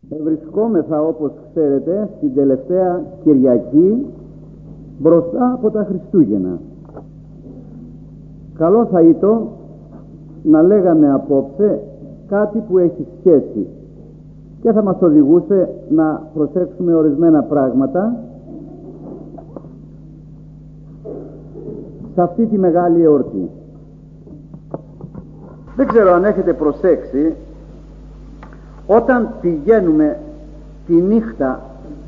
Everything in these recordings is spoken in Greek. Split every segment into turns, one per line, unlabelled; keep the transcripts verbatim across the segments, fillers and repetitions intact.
Βρισκόμεθα, όπως ξέρετε, στην τελευταία Κυριακή μπροστά από τα Χριστούγεννα. Καλό θα ήταν να λέγαμε απόψε κάτι που έχει σχέση και θα μας οδηγούσε να προσέξουμε ορισμένα πράγματα σε αυτή τη μεγάλη εορτή. Δεν ξέρω αν έχετε προσέξει, όταν πηγαίνουμε τη νύχτα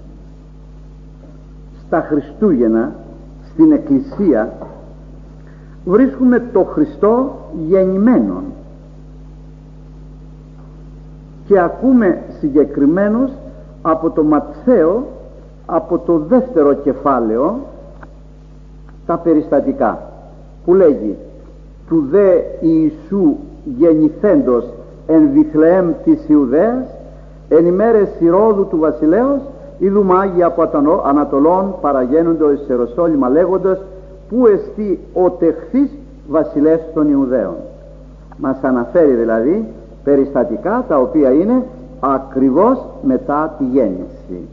στα Χριστούγεννα στην εκκλησία, βρίσκουμε το Χριστό γεννημένον και ακούμε συγκεκριμένως από το Ματθαίο, από το δεύτερο κεφάλαιο, τα περιστατικά που λέγει: του δε Ιησού γεννηθέντος εν Βιθλεέμ της Ιουδαίας, εν ημέρες Ηρώδου του βασιλέως, είδου μάγοι από Ανατολών παραγαίνοντο εις Ιεροσόλυμα λέγοντας, πού εστί ο τεχθής βασιλεύς των Ιουδαίων. Μας αναφέρει δηλαδή περιστατικά τα οποία είναι ακριβώς μετά τη γέννηση.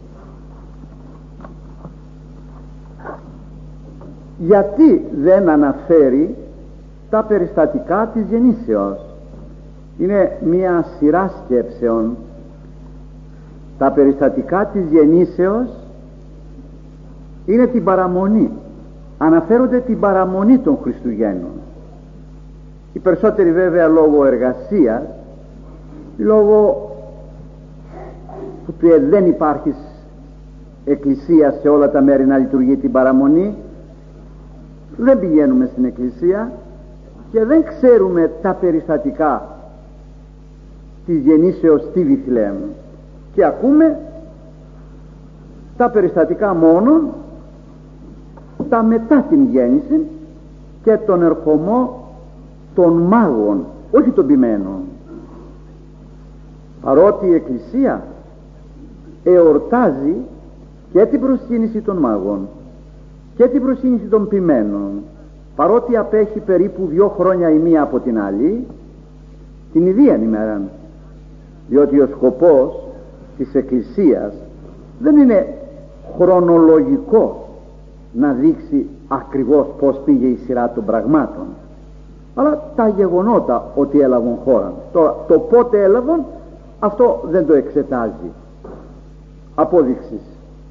Γιατί δεν αναφέρει τα περιστατικά της γεννήσεως? Είναι μια σειρά σκέψεων. Τα περιστατικά της γεννήσεως είναι την παραμονή, αναφέρονται την παραμονή των Χριστουγέννων. Οι περισσότεροι βέβαια λόγω εργασίας, λόγω που δεν υπάρχει εκκλησία σε όλα τα μέρη να λειτουργεί την παραμονή, δεν πηγαίνουμε στην εκκλησία και δεν ξέρουμε τα περιστατικά της γεννήσεως στη Βιθλεέμ, και ακούμε τα περιστατικά μόνο τα μετά την γέννηση και τον ερχομό των μάγων, όχι των ποιμένων. Παρότι η εκκλησία εορτάζει και την προσκύνηση των μάγων και την προσκύνηση των ποιμένων, παρότι απέχει περίπου δύο χρόνια η μία από την άλλη, την ίδια ημέρα, διότι ο σκοπός της εκκλησίας δεν είναι χρονολογικό να δείξει ακριβώς πως πήγε η σειρά των πραγμάτων, αλλά τα γεγονότα ότι έλαβαν χώρα. Τώρα το πότε έλαβαν, αυτό δεν το εξετάζει. Απόδειξης: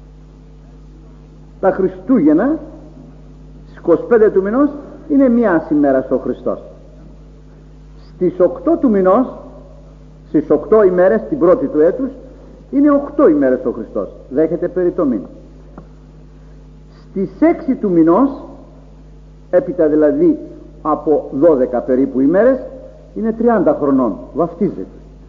τα Χριστούγεννα στις είκοσι πέντε του μηνός είναι μία ημέρα ο Χριστός. Στις οκτώ του μηνός, στις οκτώ ημέρες την πρώτη του έτους, είναι οκτώ ημέρες ο Χριστός. Δέχεται περί το μήνα. Στις έξι του μηνός, έπειτα δηλαδή από δώδεκα περίπου ημέρες, είναι τριάντα χρονών, βαφτίζεται.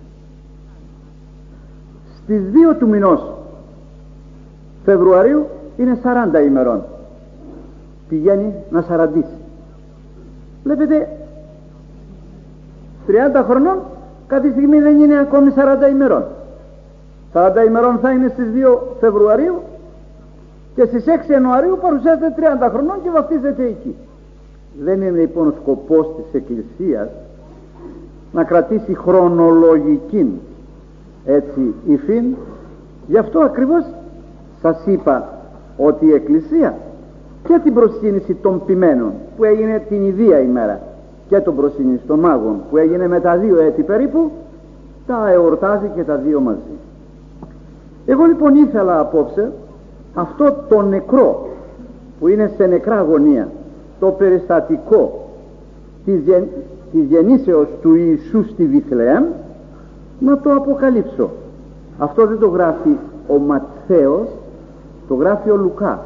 Στις δύο του μηνός Φεβρουαρίου είναι σαράντα ημερών, πηγαίνει να σαραντήσει. Βλέπετε, τριάντα χρονών κάποια στιγμή δεν είναι ακόμη σαράντα ημερών. σαράντα ημερών θα είναι στις δύο Φεβρουαρίου και στις έξι Ιανουαρίου παρουσιάζεται τριάντα χρονών και βαφτίζεται εκεί. Δεν είναι λοιπόν ο σκοπός της Εκκλησίας να κρατήσει χρονολογική έτσι υφήν. Γι' αυτό ακριβώς σας είπα ότι η Εκκλησία και την προσκύνηση των ποιμένων που έγινε την ιδία ημέρα και τον προσκύνηση των μάγων που έγινε μετά δύο έτη περίπου, τα εορτάζει και τα δύο μαζί. Εγώ λοιπόν ήθελα απόψε αυτό το νεκρό που είναι σε νεκρά αγωνία, το περιστατικό της, γεν, της γεννήσεως του Ιησού στη Βιθλεέμ, να το αποκαλύψω. Αυτό δεν το γράφει ο Ματθαίος, το γράφει ο Λουκάς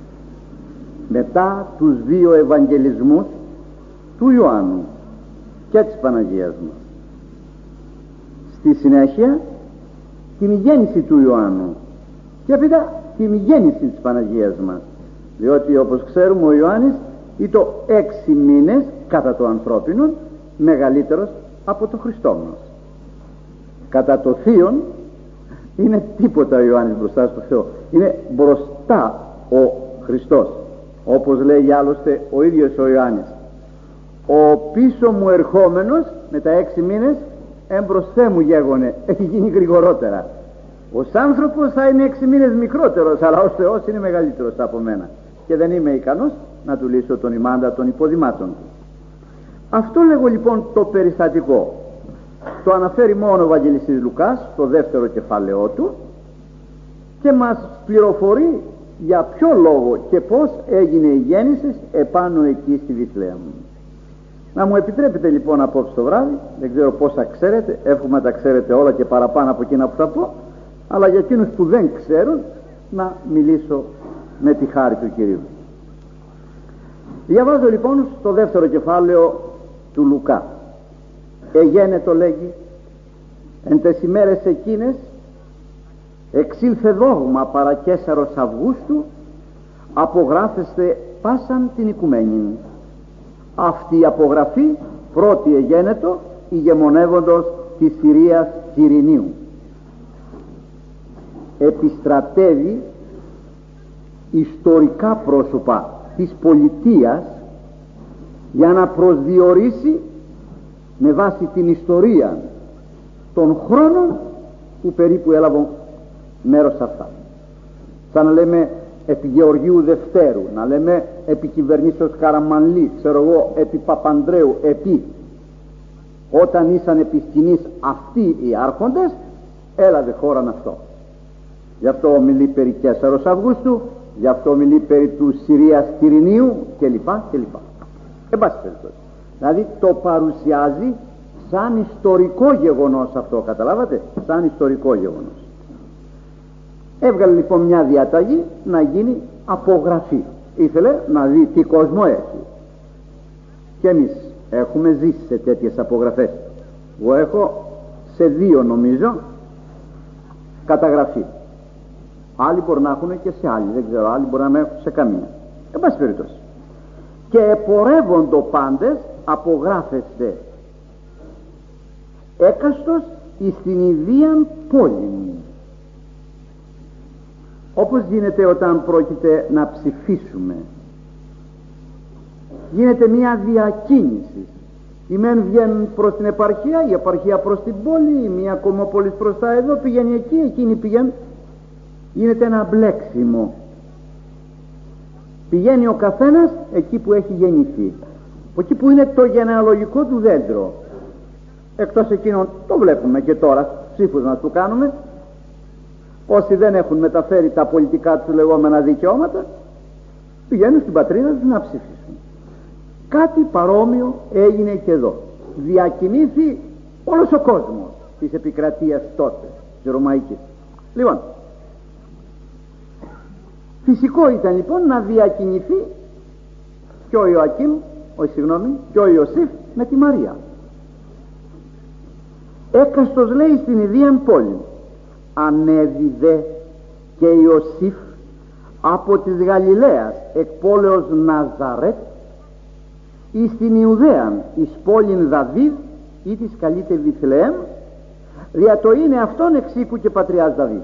μετά τους δύο Ευαγγελισμούς του Ιωάννου και της Παναγίας μας. Στη συνέχεια την γέννηση του Ιωάννου και έπειτα την γέννηση της Παναγίας μας, διότι όπως ξέρουμε ο Ιωάννης ήταν έξι μήνες κατά το ανθρώπινο μεγαλύτερος από το Χριστό μας. Κατά το Θείον είναι τίποτα ο Ιωάννης μπροστά στο Θεό, είναι μπροστά ο Χριστός, όπως λέει άλλωστε ο ίδιος ο Ιωάννης: ο πίσω μου ερχόμενος με τα έξι μήνες εμπροσθέ μου γέγονε, έχει γίνει γρηγορότερα. Ως άνθρωπος θα είναι έξι μήνες μικρότερος, αλλά ως Θεός είναι μεγαλύτερος από μένα και δεν είμαι ικανός να του λύσω τον ημάντα των υποδημάτων του. Αυτό λέγω λοιπόν το περιστατικό. Το αναφέρει μόνο ο Ευαγγελιστής Λουκάς, το δεύτερο κεφάλαιό του, και μας πληροφορεί για ποιο λόγο και πως έγινε η γέννηση επάνω εκεί στη Βιθλεέμ. Να μου επιτρέπετε λοιπόν απόψε το βράδυ, δεν ξέρω πόσα ξέρετε, εύχομαι να τα ξέρετε όλα και παραπάνω από εκείνα που θα πω, αλλά για εκείνους που δεν ξέρουν να μιλήσω με τη χάρη του Κυρίου. Διαβάζω λοιπόν στο δεύτερο κεφάλαιο του Λουκά. Εγένετο λέγει, εν τες ημέρες εκείνες εξήλθε δόγμα παρά Καίσαρος Αυγούστου, απογράφεστε πάσαν την οικουμένη. Αυτή η απογραφή πρώτη εγένετο ηγεμονεύοντος της Συρίας Κυρινίου. Επιστρατεύει ιστορικά πρόσωπα της πολιτείας για να προσδιορίσει με βάση την ιστορία των χρόνων που περίπου έλαβαν μέρος σε αυτά. Σαν να λέμε επί Γεωργίου Δευτέρου, να λέμε επί κυβερνήσεως Καραμανλή, ξέρω εγώ, επί Παπανδρέου, επί όταν ήσαν επί σκηνής αυτοί οι άρχοντες, έλαβε χώραν αυτό. Γι' αυτό μιλεί περί Καίσαρος Αυγούστου, γι' αυτό μιλεί περί του Συρίας Κυρινίου κλπ. κλπ. Εν πάση περιπτώσει, δηλαδή το παρουσιάζει σαν ιστορικό γεγονός αυτό, καταλάβατε, σαν ιστορικό γεγονός. Έβγαλε λοιπόν μια διαταγή να γίνει απογραφή. Ήθελε να δει τι κόσμο έχει. Και εμείς έχουμε ζήσει σε τέτοιες απογραφές. Εγώ έχω σε δύο νομίζω καταγραφή. Άλλοι μπορεί να έχουν και σε άλλοι, δεν ξέρω, άλλοι μπορεί να έχουν σε καμία. Εν πάση περιπτώσει. Και επορεύοντο πάντες απογράφεστε έκαστος εις την ιδίαν πόλη. Όπως γίνεται όταν πρόκειται να ψηφίσουμε, γίνεται μια διακίνηση. Οι μεν βγαίνουν προς την επαρχία, η επαρχία προς την πόλη, η μία κομμόπολης προς τα εδώ, πηγαίνει εκεί, εκείνη πηγαίνει. Γίνεται ένα μπλέξιμο. Πηγαίνει ο καθένας εκεί που έχει γεννηθεί, εκεί που είναι το γενεαλογικό του δέντρο. Εκτός εκείνων, το βλέπουμε και τώρα, ψήφους να του κάνουμε, όσοι δεν έχουν μεταφέρει τα πολιτικά τους λεγόμενα δικαιώματα, πηγαίνουν στην πατρίδα τους να ψηφίσουν. Κάτι παρόμοιο έγινε και εδώ. Διακινήθη όλος ο κόσμος της επικρατείας τότε, της Ρωμαϊκής. Λοιπόν, φυσικό ήταν λοιπόν να διακινηθεί και ο Ιωακήμ, ο, συγγνώμη, και ο Ιωσήφ με τη Μαρία. Έκαστος λέει στην ιδίαν πόλη. Ανέβη και Ιωσήφ από της Γαλιλαίας εκ πόλεως Ναζαρέτ εις την Ιουδαίαν εις πόλην Δαβίδ ή της καλείται Βιθλεέμ, δια το είναι αυτόν εξήκου και πατριάς Δαβίδ.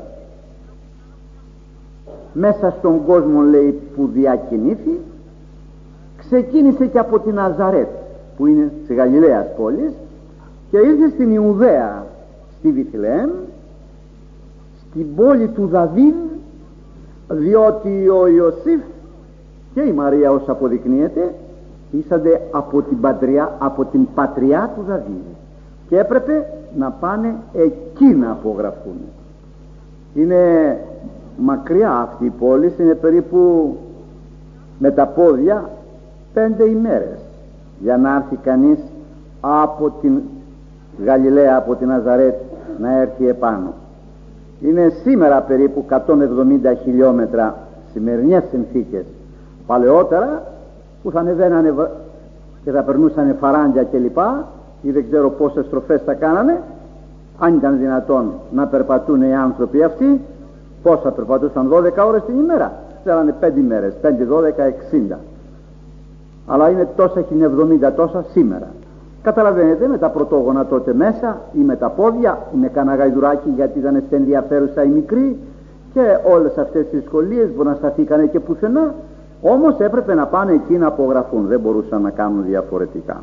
Μέσα στον κόσμο λέει που διακινήθη, ξεκίνησε και από την Ναζαρέτ που είναι της Γαλιλαίας πόλης και ήρθε στην Ιουδαία, στη Βιθλεέμ, στην πόλη του Δαβίδ, διότι ο Ιωσήφ και η Μαρία, ως αποδεικνύεται, ήσανται από την πατριά, από την πατριά του Δαβίδ και έπρεπε να πάνε εκεί να απογραφούν. Είναι μακριά αυτή η πόλη, είναι περίπου με τα πόδια πέντε ημέρες για να έρθει κανείς από την Γαλιλαία, από την Ναζαρέτ, να έρθει επάνω. Είναι σήμερα περίπου εκατόν εβδομήντα χιλιόμετρα σημερινές συνθήκες. Παλαιότερα που θα ανεβαίνανε και θα περνούσαν φαράντια κλπ, ή δεν ξέρω πόσες στροφές θα κάνανε, αν ήταν δυνατόν να περπατούν οι άνθρωποι αυτοί, πόσα περπατούσαν? δώδεκα ώρες την ημέρα, θέλανε πέντε ημέρες, πέντε, δώδεκα, εξήντα. Αλλά είναι τόσα χίλια εβδομήντα τόσα σήμερα. Καταλαβαίνετε, με τα πρωτόγωνα τότε μέσα ή με τα πόδια ή με κανένα γαϊδουράκι, γιατί ήταν σε ενδιαφέρουσα η μικρή, και όλες αυτές τις δυσκολίες που να σταθήκανε και πουθενά. Όμως έπρεπε να πάνε εκεί να απογραφούν, δεν μπορούσαν να κάνουν διαφορετικά.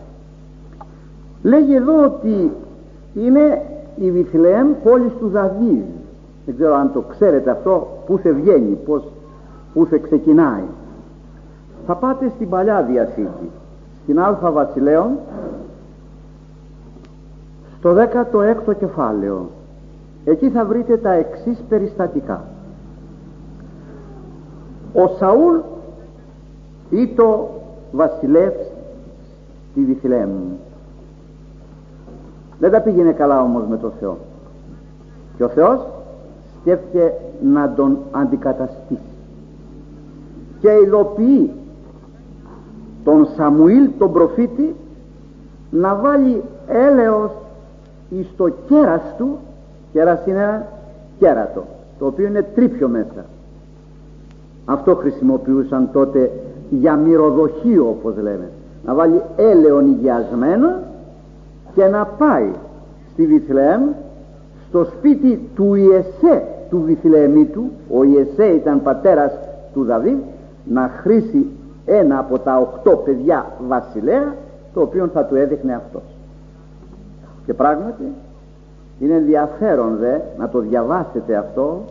Λέγει εδώ ότι είναι η Βιθλεέμ πόλης του Δαβίδ. Δεν ξέρω αν το ξέρετε αυτό, πού θα βγαίνει, πώς, πού θα ξεκινάει. Θα πάτε στην Παλιά Διαθήκη, στην Α Βασιλέων, στο δέκατο έκτο κεφάλαιο. Εκεί θα βρείτε τα εξής περιστατικά. Ο Σαούλ ήτο βασιλεύς στη Βιθλεέμ. Δεν τα πήγαινε καλά όμως με τον Θεό, και ο Θεός σκέφτηκε να τον αντικαταστήσει και υλοποιεί τον Σαμουήλ τον προφήτη να βάλει έλεος εις το κέρας του. Κέρας είναι ένα κέρατο το οποίο είναι τρίπιο μέσα. Αυτό χρησιμοποιούσαν τότε για μυρωδοχείο, όπως λέμε, να βάλει έλαιον υγιασμένο και να πάει στη Βιθλεέμ, στο σπίτι του Ιεσέ του Βιθλεεμίτου. Ο Ιεσέ ήταν πατέρας του Δαβίδ, να χρήσει ένα από τα οκτώ παιδιά βασιλέα, το οποίο θα του έδειχνε αυτός. Και πράγματι είναι ενδιαφέρον δε να το διαβάσετε αυτό,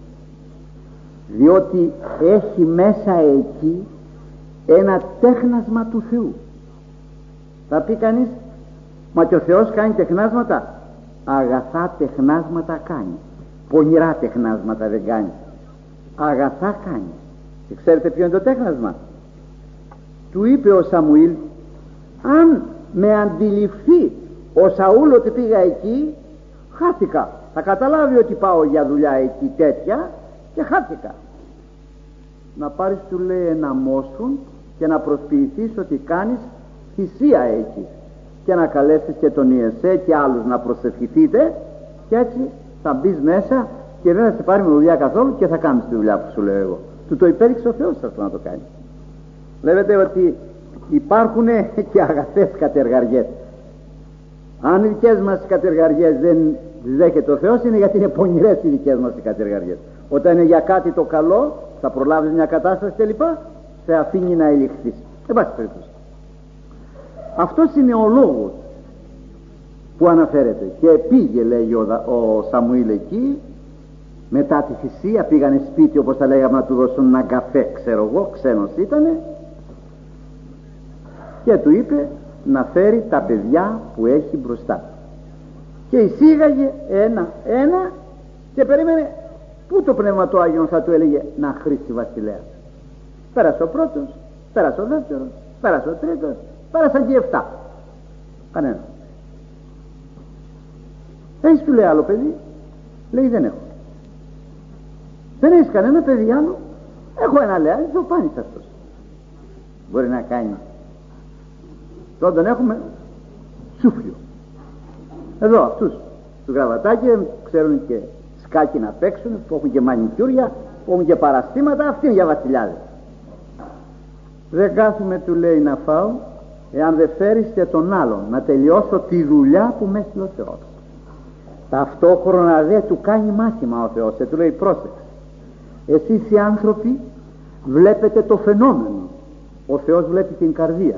διότι έχει μέσα εκεί ένα τέχνασμα του Θεού. Θα πει κανείς, μα και ο Θεός κάνει τεχνάσματα? Αγαθά τεχνάσματα κάνει, πονηρά τεχνάσματα δεν κάνει, αγαθά κάνει. Και ξέρετε ποιο είναι το τέχνασμα? Του είπε ο Σαμουήλ, αν με αντιληφθεί ο Σαούλ ότι πήγα εκεί, χάθηκα. Θα καταλάβει ότι πάω για δουλειά εκεί τέτοια και χάθηκα. Να πάρεις, του λέει, ένα μόσχον και να προσποιηθείς ότι κάνεις θυσία εκεί, και να καλέσεις και τον Ιεσέ και άλλους να προσευχηθείτε, και έτσι θα μπεις μέσα και δεν θα σε πάρει με δουλειά καθόλου και θα κάνεις τη δουλειά που σου λέω εγώ. Του το υπέδειξε ο Θεός αυτό να το κάνει. Βλέπετε ότι υπάρχουν και αγαθές κατεργαριές. Αν οι δικές μας κατεργαριές δεν δέχεται ο Θεός, είναι γιατί είναι πονηρές οι δικές μας οι κατεργαριές. Όταν είναι για κάτι το καλό, θα προλάβεις μια κατάσταση κλπ, σε αφήνει να ελιχθείς. Εν πάση περιπτώσει, αυτός είναι ο λόγος που αναφέρεται. Και πήγε, λέει ο, ο Σαμουήλ εκεί, μετά τη θυσία πήγανε σπίτι, όπως τα λέγαμε, να του δώσουν ένα καφέ, ξέρω εγώ, ξένος ήτανε, και του είπε να φέρει τα παιδιά που έχει μπροστά του, και εισήγαγε ένα ένα και περίμενε πού το Πνεύμα του Άγιον θα του έλεγε να χρήσει βασιλέα. Πέρασε ο πρώτος, πέρασε ο δεύτερος, πέρασε ο τρίτος, πέρασαν και εφτά. Κανένα. Έχεις, του λέει, άλλο παιδί? Λέει, δεν έχω. Δεν έχεις κανένα παιδί άλλο? Έχω ένα, λέει, δεν πάνεις αυτός. Μπορεί να κάνει. Τώρα τον έχουμε σούφλιο. Εδώ αυτούς του γραβατάκι ξέρουν και σκάκι να παίξουν, που έχουν και μανικιούρια, που έχουν και παραστήματα. Αυτοί είναι για βασιλιάδες. Δεν κάθομαι, του λέει, να φάω εάν δεν φέρεις και τον άλλον να τελειώσω τη δουλειά που με έστειλε ο Θεός. Ταυτόχρονα δε του κάνει μάθημα ο Θεός και του λέει, πρόσεξε, εσείς οι άνθρωποι βλέπετε το φαινόμενο, ο Θεός βλέπει την καρδία.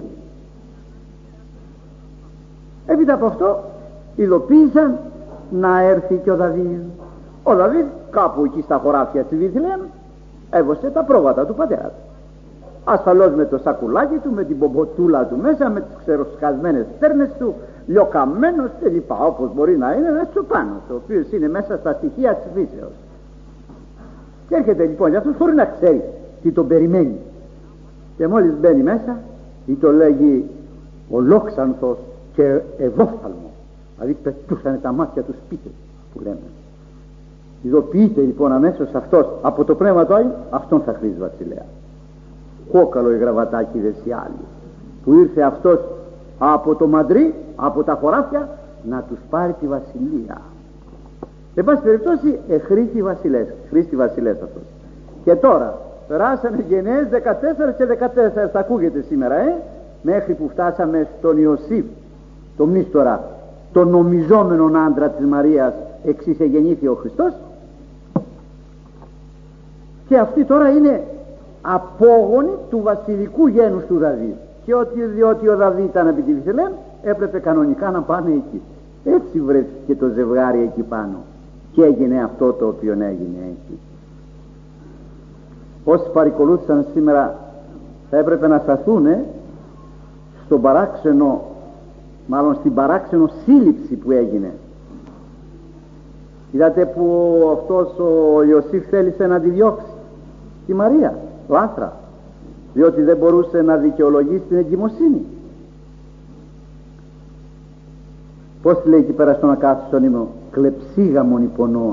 Έπειτα από αυτό υλοποίησαν να έρθει και ο Δαβίδ. Ο Δαβίδ κάπου εκεί στα χωράφια της Βιθλεέμ έβωσε τα πρόβατα του πατέρα του, ασφαλώς με το σακουλάκι του, με την πομποτούλα του μέσα, με τις ξεροσκασμένες στέρνες του, λιωκαμένος και λοιπά, όπως μπορεί να είναι ένας τσοπάνος, ο οποίος είναι μέσα στα στοιχεία της φύσεως. Και έρχεται λοιπόν για αυτούς χωρίς να ξέρει τι τον περιμένει, και μόλις μπαίνει μέσα ή το λέγει ολόξανθος και ευόφθαλμο, δηλαδή πετούσανε τα μάτια του σπίτι που λέμε. Ειδοποιείται λοιπόν αμέσως αυτός από το Πνεύμα του Άγιου, αυτόν θα χρήσει βασιλέα. Κόκαλο η γραβατάκηδες οι άλλοι, που ήρθε αυτός από το Μαντρί, από τα χωράφια, να τους πάρει τη βασιλεία. Εν πάση περιπτώσει εχρήστη βασιλές, χρήστη βασιλές αυτός. Και τώρα περάσανε γενναίες δεκατέσσερα και δεκατέσσερα, θα ακούγεται σήμερα, ε, μέχρι που φτάσαμε στον Ιωσήφ, τον μνήστορα, τον νομιζόμενον άντρα της Μαρίας, εξής εγεννήθη ο Χριστός. Και αυτή τώρα είναι απόγονοι του βασιλικού γένους του Δαβίδ, και ότι διότι ο Δαβίδ ήταν επί τη Βιθλεέμ, έπρεπε κανονικά να πάνε εκεί. Έτσι βρέθηκε το ζευγάρι εκεί πάνω. και έγινε αυτό το οποίο έγινε εκεί. Όσοι παρακολούθησαν σήμερα θα έπρεπε να σταθούν στον παράξενο, μάλλον στην παράξενο σύλληψη που έγινε. Είδατε που αυτός ο Ιωσήφ θέλησε να τη διώξει τη Μαρία, λάθρα, διότι δεν μπορούσε να δικαιολογήσει την εγκυμοσύνη. Πώς λέει εκεί πέρα στον ακάθιστον ύμνο, κλεψίγαμον υπονών.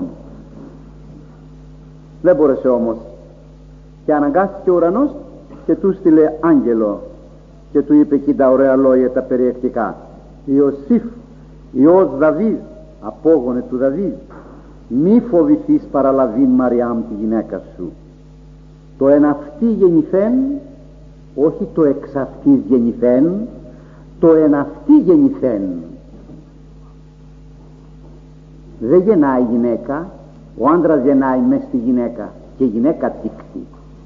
Δεν μπόρεσε όμως και αναγκάστηκε ο ουρανός και του στείλε άγγελο και του είπε εκεί τα ωραία λόγια τα περιεκτικά. Ιωσήφ, Υιός Δαβίδ, απόγονε του Δαβίδ, μη φοβηθείς παραλαβήν Μαριάμ τη γυναίκα σου. Το εν αυτή γεννηθέν, όχι το εξ αυτής γεννηθέν, το εν αυτή γεννηθέν. Δεν γεννάει γυναίκα, ο άντρας γεννάει μες στη γυναίκα και η γυναίκα τύχτη.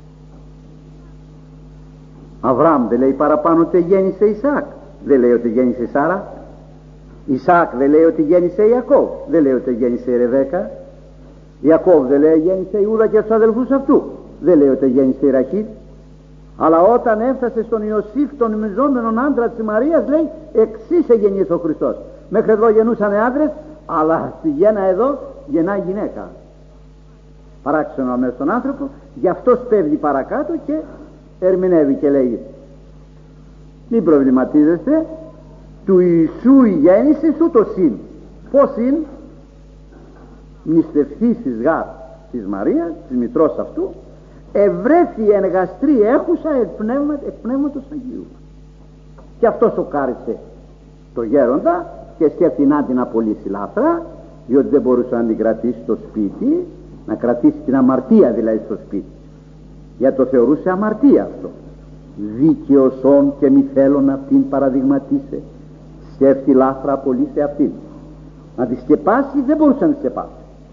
Αβραάμ δεν λέει παραπάνω ότι γέννησε Ισαάκ, δεν λέει ότι γέννησε Σάρα. Ισαάκ δεν λέει ότι γέννησε Ιακώβ, δεν λέει ότι γέννησε Ρεβέκα. Ιακώβ δεν λέει γέννησε Ιούδα και τους αδελφούς αυτού, δεν λέει ότι γέννησε Ραχήλ. Αλλά όταν έφτασε στον Ιωσήφ τον μιζόμενον άντρα της Μαρίας, λέει εξής εγεννήθη ο Χριστός. Μέχρι εδώ γεννούσαν άντρες, αλλά στη γέννα εδώ γεννάει γυναίκα. Παράξενο αμέσως τον άνθρωπο, γι' αυτό σπέβδει παρακάτω και ερμηνεύει και λέει, μην προβληματίζεστε, του Ιησού η γέννηση ούτως είναι. Πώς είναι? Μνηστευθήσεις γάρ της Μαρίας, της μητρός αυτού, ευρέθη εν γαστρή έχουσα εκ, πνεύμα, εκ πνεύματος Αγίου. Και αυτό σοκάρισε το γέροντα και σκέφτηκε να την απολύσει λάθρα, διότι δεν μπορούσε να την κρατήσει στο σπίτι, να κρατήσει την αμαρτία δηλαδή στο σπίτι, γιατί το θεωρούσε αμαρτία αυτό. Δίκαιος όν και μη θέλον αυτήν παραδειγματίσε, σκέφτη λάθρα απολύσε αυτήν. Να τη σκεπάσει δεν μπορούσε να τη σκεπάσει,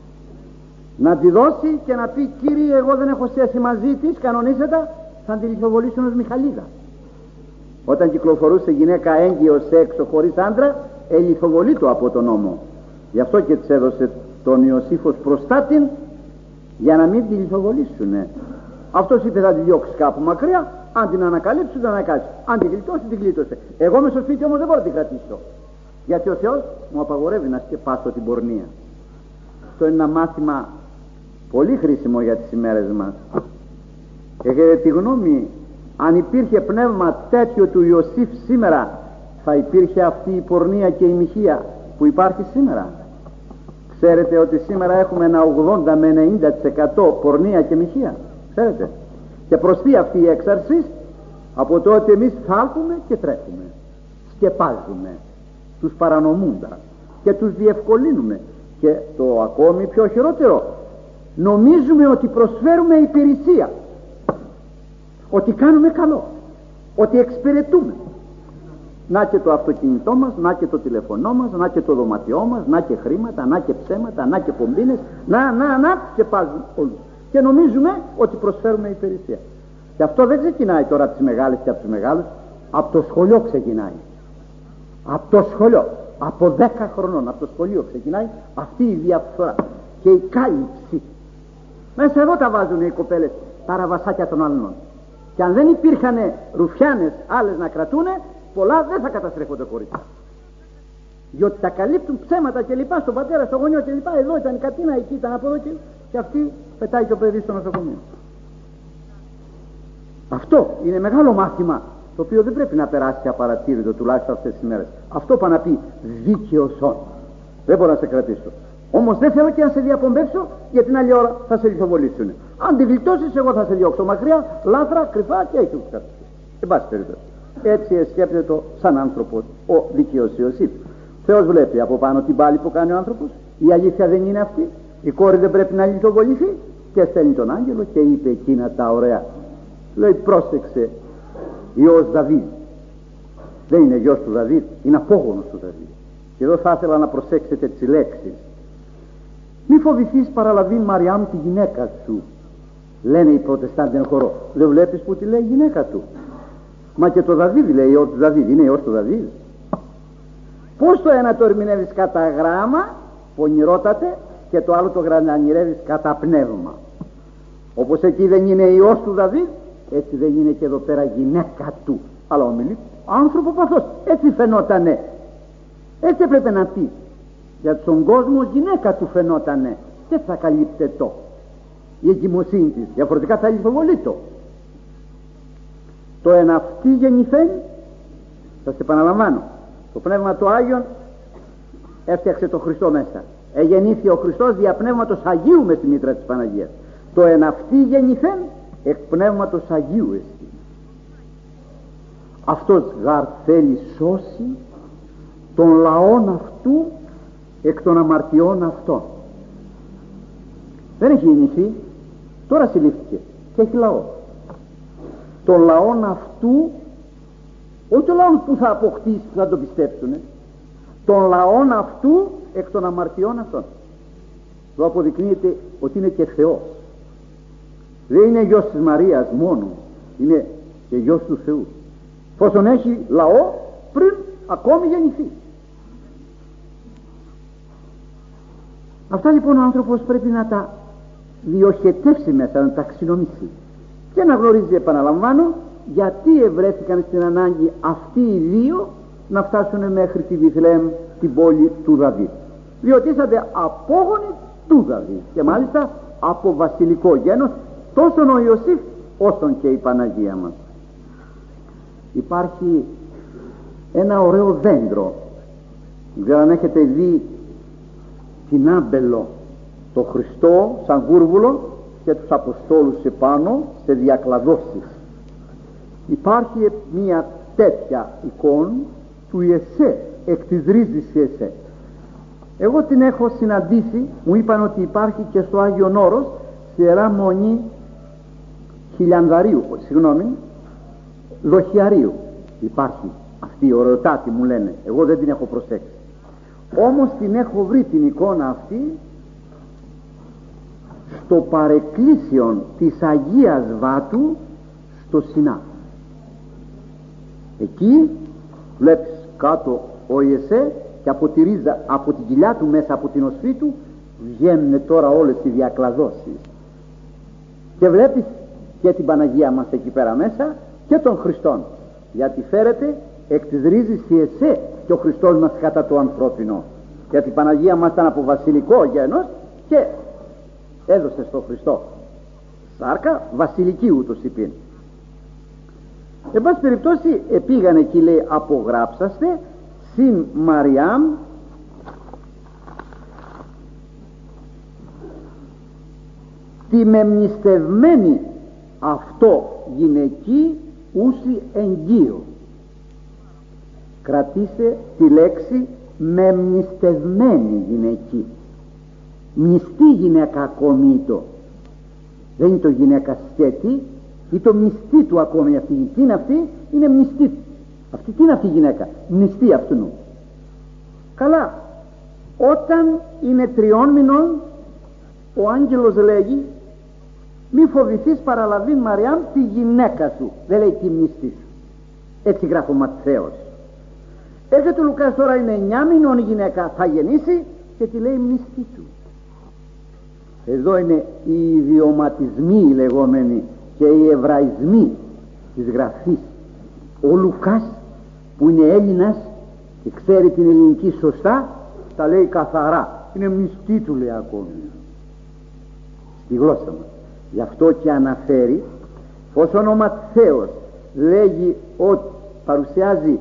να τη δώσει και να πει κύριε εγώ δεν έχω σχέση μαζί της, κανονίσετε, θα τη λιθοβολήσουν ως Μιχαλίδα. Όταν κυκλοφορούσε γυναίκα έγκυος έξω χωρίς άντρα, ελιθοβολεί το από τον νόμο. Γι' αυτό και της έδωσε τον Ιωσήφ ως προστάτην, για να μην τη λιθοβολήσουνε. Αυτός είπε θα τη διώξει κάπου μακριά, αν την ανακαλύψουν την ανακάλυψε, αν την γλιτώσει την γλίτωσε. Εγώ μες στο σπίτι όμως δεν μπορώ να την κρατήσω, γιατί ο Θεός μου απαγορεύει να σκεπάσω την πορνεία. Αυτό είναι ένα μάθημα πολύ χρήσιμο για τις ημέρες μας. Έχετε τη γνώμη, αν υπήρχε πνεύμα τέτοιο του Ιωσήφ σήμερα, θα υπήρχε αυτή η πορνεία και η μοιχεία που υπάρχει σήμερα? Ξέρετε ότι σήμερα έχουμε ένα ογδόντα με ενενήντα τοις εκατό πορνεία και μοιχεία, ξέρετε, και προσθεί αυτή η έξαρση από το ότι εμείς θάλπουμε και τρέχουμε, σκεπάζουμε τους παρανομούντα και τους διευκολύνουμε, και το ακόμη πιο χειρότερο, νομίζουμε ότι προσφέρουμε υπηρεσία, ότι κάνουμε καλό, ότι εξυπηρετούμε. Να και το αυτοκίνητό μας, να και το τηλεφωνό μας, να και το δωματιό μας, να και χρήματα, να και ψέματα, να και πομπίνες, να, να, να και πάζουν όλους. Και νομίζουμε ότι προσφέρουμε υπηρεσία. Και αυτό δεν ξεκινάει τώρα από τις μεγάλες και από τους μεγάλους, από το σχολείο ξεκινάει. Από το σχολείο, από δέκα χρονών, από το σχολείο ξεκινάει αυτή η διαφθορά και η κάλυψη. Μέσα εδώ τα βάζουν οι κοπέλες, τα ραβασάκια των άλλων. Και αν δεν υπήρχαν ρουφιάνες άλλες να κρατούνε, πολλά δεν θα καταστρέφονται κορίτσια. Διότι τα καλύπτουν ψέματα και λοιπά στον πατέρα, στο γονιό και λοιπά. Εδώ ήταν η κατίνα, εκεί ήταν από εδώ και, και αυτή πετάει το παιδί στο νοσοκομείο. Αυτό είναι μεγάλο μάθημα, το οποίο δεν πρέπει να περάσει απαρατήρητο, τουλάχιστον αυτές τις ημέρες. Αυτό πάει να πει δίκαιος όν. Δεν μπορώ να σε κρατήσω. Όμως δεν θέλω και να σε διαπομπεύσω, γιατί την άλλη ώρα θα σε λιθοβολήσουν. Αν τη γλιτώσεις, εγώ θα σε διώξω μακριά, λάθρα, κρυφά και έχει τους κρατήσει. Εν πάση περιπτώσει. Έτσι σκέφτεται το σαν άνθρωπος ο δίκαιος Ιωσήφ. Θεός βλέπει από πάνω την πάλη που κάνει ο άνθρωπος. Η αλήθεια δεν είναι αυτή. Η κόρη δεν πρέπει να λιθοβοληθεί. Και στέλνει τον άγγελο και είπε εκείνα τα ωραία. Λέει πρόσεξε, Υιός Δαβίδ. Δεν είναι γιος του Δαβίδ, είναι απόγονος του Δαβίδ. Και εδώ θα ήθελα να προσέξετε τις λέξεις. Μη φοβηθείς παραλαβήν Μαριάμ τη γυναίκα σου, λένε οι προτεστάντες εν χορό. Δεν βλέπεις που τη λέει η γυναίκα του? Μα και το Δαβίδ λέει ο του Δαβίδ, είναι ως του Δαβίδ. Πώς το ένα το ερμηνεύεις κατά γράμμα, πονηρότατε, και το άλλο το γρανανιρεύεις κατά πνεύμα. Όπως εκεί δεν είναι ιός του Δαβίδ, έτσι δεν είναι και εδώ πέρα γυναίκα του, αλλά ομιλεί άνθρωπο παθός. Έτσι φαινότανε, έτσι έπρεπε να πει. Για τον κόσμο γυναίκα του φαινότανε, και θα καλύπτε το η εγκυμοσύνη της, διαφορετικά θα λιθοβολεί το. Το εν αυτή γεννηθέν, σας επαναλαμβάνω, το Πνεύμα του Άγιον έφτιαξε το Χριστό μέσα. Εγεννήθη ο Χριστός δια Πνεύματος Αγίου με τη μήτρα της Παναγίας. Το εν αυτή γεννηθέν εκ Πνεύματος Αγίου εστί. Αυτός γαρ θέλει σώσει των λαών αυτού εκ των αμαρτιών αυτών. Δεν έχει γεννηθεί, τώρα συλλήφθηκε και έχει λαό. Των λαών αυτού, όχι των λαών που θα αποκτήσει, που θα το πιστέψουν, των λαών αυτού εκ των αμαρτιών αυτών. Εδώ αποδεικνύεται ότι είναι και Θεός. Δεν είναι γιος της Μαρίας μόνο, είναι και γιος του Θεού, εφόσον έχει λαό πριν ακόμη γεννηθεί. Αυτά λοιπόν ο άνθρωπος πρέπει να τα διοχετεύσει μέσα, να τα αξινομήσει και να γνωρίζει, επαναλαμβάνω, γιατί ευρέθηκαν στην ανάγκη αυτοί οι δύο να φτάσουν μέχρι τη Βιθλεέμ, την πόλη του Δαβίδ. Διότι είσατε απόγονοι του Δαβίδ και μάλιστα από βασιλικό γένος, τόσο ο Ιωσήφ όσο και η Παναγία μας. Υπάρχει ένα ωραίο δέντρο, δεν αν έχετε δει την άμπελο, το Χριστό σαν γούρβουλο και τους Αποστόλους επάνω σε διακλαδώσεις. Υπάρχει μια τέτοια εικόνα του Ιεσέ, εκ της ρίζης Ιεσέ. Εγώ την έχω συναντήσει, μου είπαν ότι υπάρχει και στο Άγιον Όρος, στη Ιερά Μονή Χιλιανδαρίου, συγγνώμη, Λοχιαρίου υπάρχει αυτή η ωραιοτάτη, μου λένε, εγώ δεν την έχω προσέξει. Όμως την έχω βρει την εικόνα αυτή στο παρεκκλήσιον της Αγίας Βάτου στο Σινά. Εκεί βλέπεις κάτω ο Ιεσέ και από τη ρίζα, από την κοιλιά του μέσα από την οσφή του βγαίνουν τώρα όλες οι διακλαδώσεις και βλέπεις και την Παναγία μας εκεί πέρα μέσα και τον Χριστόν, γιατί φέρεται εκ της ρίζης Ιεσέ και ο Χριστός μας κατά το ανθρώπινο, γιατί η Παναγία μας ήταν από βασιλικό γένος και έδωσε στο Χριστό σάρκα βασιλική ούτως υπήν. Εν πάση περιπτώσει επήγανε εκεί, λέει, απογράψαστε συν Μαριάμ τη μεμνηστευμένη αυτό γυναική ούση εγγύο. Κρατήσε τη λέξη μεμνηστευμένη γυναική. Μνηστή γυναίκα ακόμη το. Δεν είναι το γυναίκα σκέτη, ή το μνηστή του ακόμη αυτή. Τι είναι αυτή? Είναι μνηστή. Αυτή τι είναι αυτή η γυναίκα? Μνηστή αυτού. Καλά, όταν είναι τριών μηνών ο άγγελος λέγει μη φοβηθείς παραλαβήν Μαριάμ τη γυναίκα σου, δεν λέει τη μνηστή σου. Έτσι γράφει ο Ματθαίος. Έρχεται ο Λουκάς, τώρα είναι εννιά μηνών η γυναίκα, θα γεννήσει και τη λέει μνηστή του. Εδώ είναι οι ιδιωματισμοί οι λεγόμενοι και οι εβραϊσμοί της γραφής. Ο Λουκάς που είναι Έλληνας και ξέρει την ελληνική σωστά τα λέει καθαρά, είναι μνηστή του, λέει ακόμη στη γλώσσα μας. Γι' αυτό και αναφέρει, όσον ο Ματθαίος λέγει ότι παρουσιάζει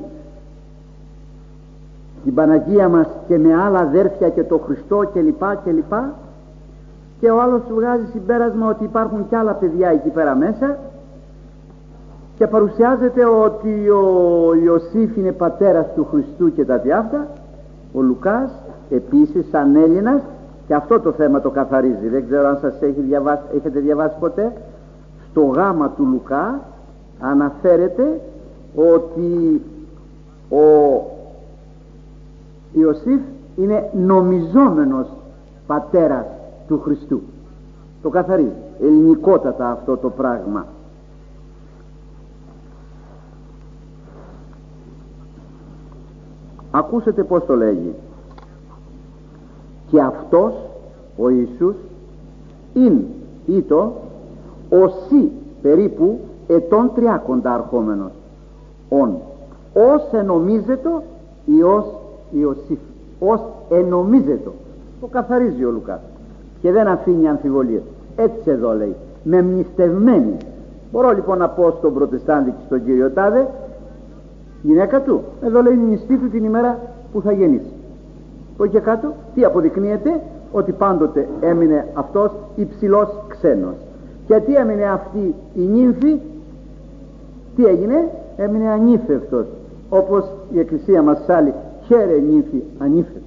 την Παναγία μας και με άλλα αδέρφια και το Χριστό και λοιπά και λοιπά, και ο άλλος βγάζει συμπέρασμα ότι υπάρχουν κι άλλα παιδιά εκεί πέρα μέσα, και παρουσιάζεται ότι ο Ιωσήφ είναι πατέρας του Χριστού και τα διάφτα. Ο Λουκάς επίσης σαν Έλληνας και αυτό το θέμα το καθαρίζει. Δεν ξέρω αν σας έχει διαβάσει, έχετε διαβάσει ποτέ. Στο γάμα του Λουκά αναφέρεται ότι ο Ιωσήφ είναι νομιζόμενος πατέρας του Χριστού. Το καθαρίζει ελληνικότατα αυτό το πράγμα. Ακούσετε πως το λέγει. Και αυτός ο Ιησούς ειν ήτο οσί περίπου ετών τριάκοντα αρχόμενος ον ως ενομίζετο ή ως Ιωσήφ, ως ενομίζετο. Το καθαρίζει ο Λουκάς και δεν αφήνει αμφιβολίες. Έτσι εδώ λέει, με μνηστευμένη. Μπορώ λοιπόν να πω στον προτεστάντη και στον κύριο τάδε, γυναίκα του, εδώ λέει μνηστή του την ημέρα που θα γεννήσει. Το και κάτω τι αποδεικνύεται? Ότι πάντοτε έμεινε αυτός υψηλός ξένος. Και τι έμεινε αυτή η νύμφη? Τι έγινε? Έμεινε ανήφευτος, όπως η Εκκλησία μας σάλει, χαίρε νύμφη ανήφευτος.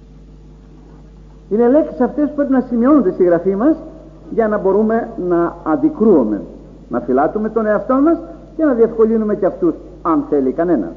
Είναι λέξεις αυτές που πρέπει να σημειώνονται στη γραφή μας για να μπορούμε να αντικρούουμε, να φυλάτουμε τον εαυτό μας και να διευκολύνουμε και αυτούς αν θέλει κανένας.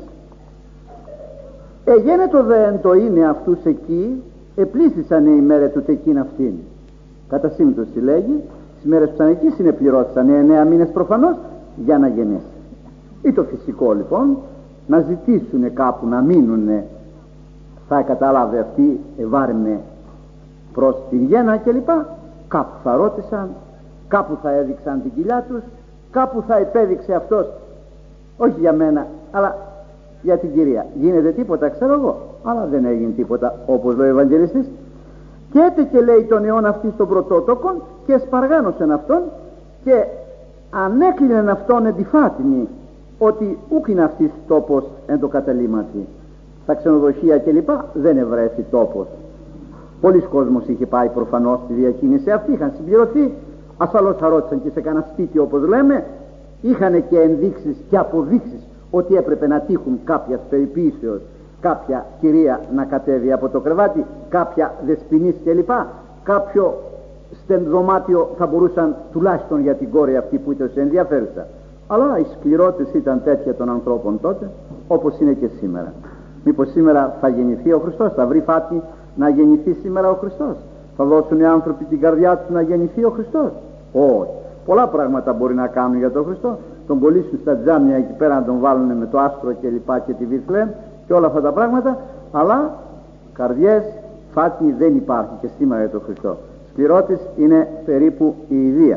Εγένετο δε εν το είναι αυτούς εκεί, επλήσισαν οι μέρες του τεκίν αυτήν. Κατά σύμπτωση λέγει, τις μέρες που ήταν εκεί συνεπληρώθησαν εννέα μήνες προφανώς για να γεννήσει. Ή το φυσικό λοιπόν, να ζητήσουν κάπου να μείνουν, θα κατάλαβε αυτή ευάρυνε προς την γέννα κλπ. Κάπου θα ρώτησαν, κάπου θα έδειξαν την κοιλιά τους, κάπου θα επέδειξε αυτός, όχι για μένα αλλά για την κυρία. Γίνεται τίποτα ξέρω εγώ? Αλλά δεν έγινε τίποτα, όπως λέει ο Ευαγγελιστής. Και έτε και λέει τον αιώνα αυτή στον πρωτότοκον και σπαργάνωσεν αυτόν και ανέκλεινεν αυτόν εν τη φάτινη, ότι ούκ είναι αυτής τόπος εν το καταλήμματι. Στα ξενοδοχεία κλπ δεν ευρέθη τόπος. Πολλοί κόσμος είχε πάει προφανώς στη διακίνηση αυτή, είχαν συμπληρωθεί. Ασφαλώς θα ρώτησαν και σε κανένα σπίτι όπως λέμε, είχαν και ενδείξεις και αποδείξεις ότι έπρεπε να τύχουν κάποιας περιποίησεως, κάποια κυρία να κατέβει από το κρεβάτι, κάποια δεσποινής κλπ. Κάποιο στενδωμάτιο θα μπορούσαν τουλάχιστον για την κόρη αυτή που ήταν σε ενδιαφέρουσα. Αλλά η σκληρότηση ήταν τέτοια των ανθρώπων τότε, όπως είναι και σήμερα. Μήπως σήμερα θα γεννηθεί ο Χριστός, θα βρει φάτη να γεννηθεί σήμερα ο Χριστός? Θα δώσουν οι άνθρωποι την καρδιά τους να γεννηθεί ο Χριστός? Όχι. Πολλά πράγματα μπορεί να κάνουν για τον Χριστό. Τον κολλήσουν στα τζάμια εκεί πέρα, να τον βάλουν με το άστρο και λοιπά και τη Βιθλέμ και όλα αυτά τα πράγματα, αλλά καρδιές φάτη δεν υπάρχει και σήμερα για τον Χριστό. Σκληρότης είναι περίπου η ιδία.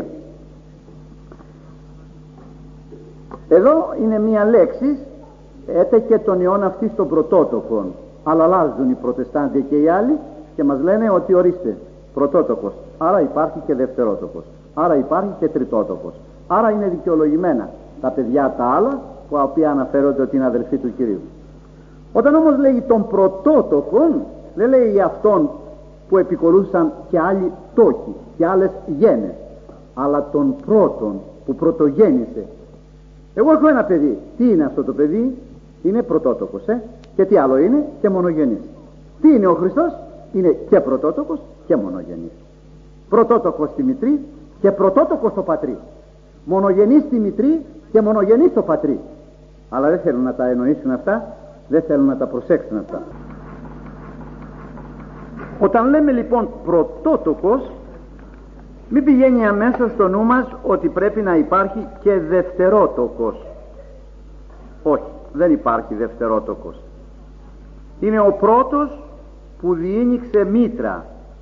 Εδώ είναι μία λέξη, έτε και τον αιώνα αυτή στον πρωτότοκον. Αλλά αλλάζουν οι προτεστάντες και οι άλλοι και μας λένε ότι ορίστε πρωτότοκος, άρα υπάρχει και δευτερότοκος, άρα υπάρχει και τριτότοκος, άρα είναι δικαιολογημένα τα παιδιά τα άλλα που οποία αναφέρονται ότι είναι αδελφοί του Κυρίου. Όταν όμως λέει τον πρωτότοκον, δεν λέει αυτόν που επικολούσαν και άλλοι τόκοι και άλλες γένες, αλλά τον πρώτον που πρωτογέννησε. Εγώ έχω ένα παιδί. Τι είναι αυτό το παιδί? Είναι πρωτότοκος, ε? Και τι άλλο είναι? Και μονογενής. Τι είναι ο Χριστός? Είναι και πρωτότοκος και μονογενής. Πρωτότοκος στη μητρή και πρωτότοκος στο πατρί. Μονογενής στη μητρή και μονογενής στο πατρί. Αλλά δεν θέλουν να τα εννοήσουν αυτά, δεν θέλουν να τα προσέξουν αυτά. Όταν λέμε λοιπόν πρωτότοκος, μην πηγαίνει αμέσως στο νου μας ότι πρέπει να υπάρχει και δευτερότοκος. Όχι, δεν υπάρχει δευτερότοκος. Είναι ο πρώτος που διήνυξε μήτρα.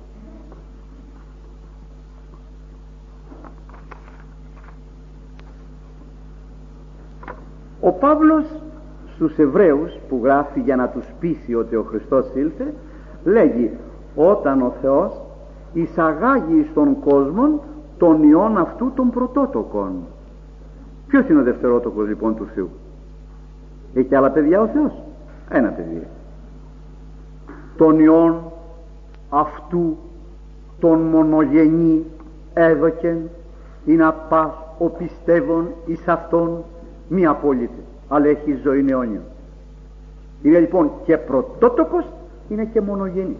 Ο Παύλος στους Εβραίους που γράφει για να τους πείσει ότι ο Χριστός ήλθε, λέγει όταν ο Θεός εισαγάγει στον κόσμο τον ιόν αυτού των πρωτότοκων. Ποιος είναι ο δευτερότοκος λοιπόν του Θεού? Έχει άλλα παιδιά ο Θεός? Ένα παιδί. Τον ιόν αυτού τον μονογενή έδωκεν ή να πας ο πιστεύων εις αυτόν μη απόλυτε, αλλά έχει ζωή αιώνια. Είναι λοιπόν και πρωτότοκος, είναι και μονογενής.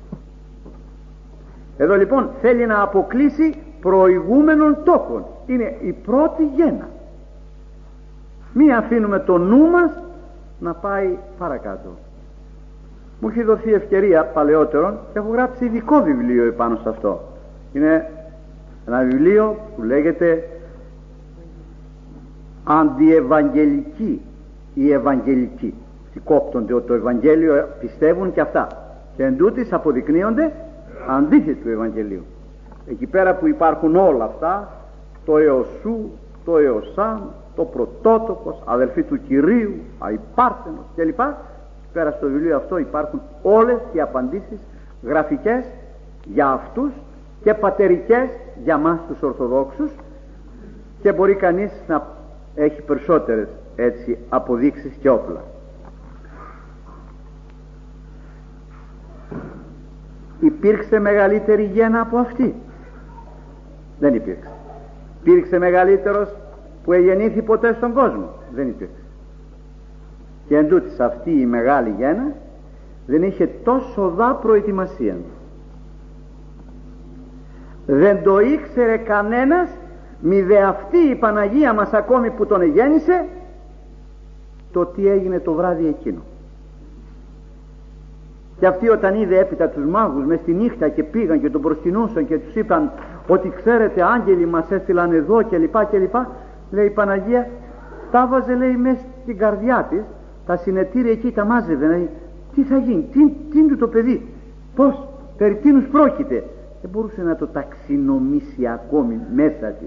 Εδώ λοιπόν θέλει να αποκλείσει προηγούμενων τόκων. Είναι η πρώτη γέννα. Μη αφήνουμε το νου μας να πάει παρακάτω. Μου έχει δοθεί ευκαιρία παλαιότερον και έχω γράψει ειδικό βιβλίο επάνω σε αυτό. Είναι ένα βιβλίο που λέγεται Αντιευαγγελική ή Ευαγγελική. Τι κόπτονται ότι το Ευαγγέλιο πιστεύουν και αυτά και εν τούτοις αποδεικνύονται αντίθεση του Ευαγγελίου. Εκεί πέρα που υπάρχουν όλα αυτά, το Εωσού, το Εωσάν, το Πρωτότοκος, αδελφοί του Κυρίου, αϊπάρθενος κλπ. Πέρα στο βιβλίο αυτό υπάρχουν όλες οι απαντήσεις γραφικές για αυτούς και πατερικές για μας τους Ορθοδόξους, και μπορεί κανείς να έχει περισσότερες έτσι αποδείξεις και όπλα. Υπήρξε μεγαλύτερη γέννα από αυτή? Δεν υπήρξε. Υπήρξε μεγαλύτερος που εγεννήθη ποτέ στον κόσμο? Δεν υπήρξε. Και εν τούτης αυτή η μεγάλη γέννα δεν είχε τόσο δά προετοιμασία. Δεν το ήξερε κανένας, μη δε αυτή η Παναγία μας ακόμη που τον εγέννησε, το τι έγινε το βράδυ εκείνο. Και αυτοί όταν είδε έπειτα τους μάγους μες στη νύχτα και πήγαν και τον προσκυνούσαν και τους είπαν ότι ξέρετε άγγελοι μας έστειλαν εδώ και λοιπά και λοιπά, λέει η Παναγία τα βάζε, λέει, μες στην καρδιά της, τα συνετήρια εκεί τα μάζευε, λέει, τι θα γίνει, τι, τι είναι το παιδί, πως, περί τίνους πρόκειται. Δεν μπορούσε να το ταξινομήσει ακόμη μέσα της,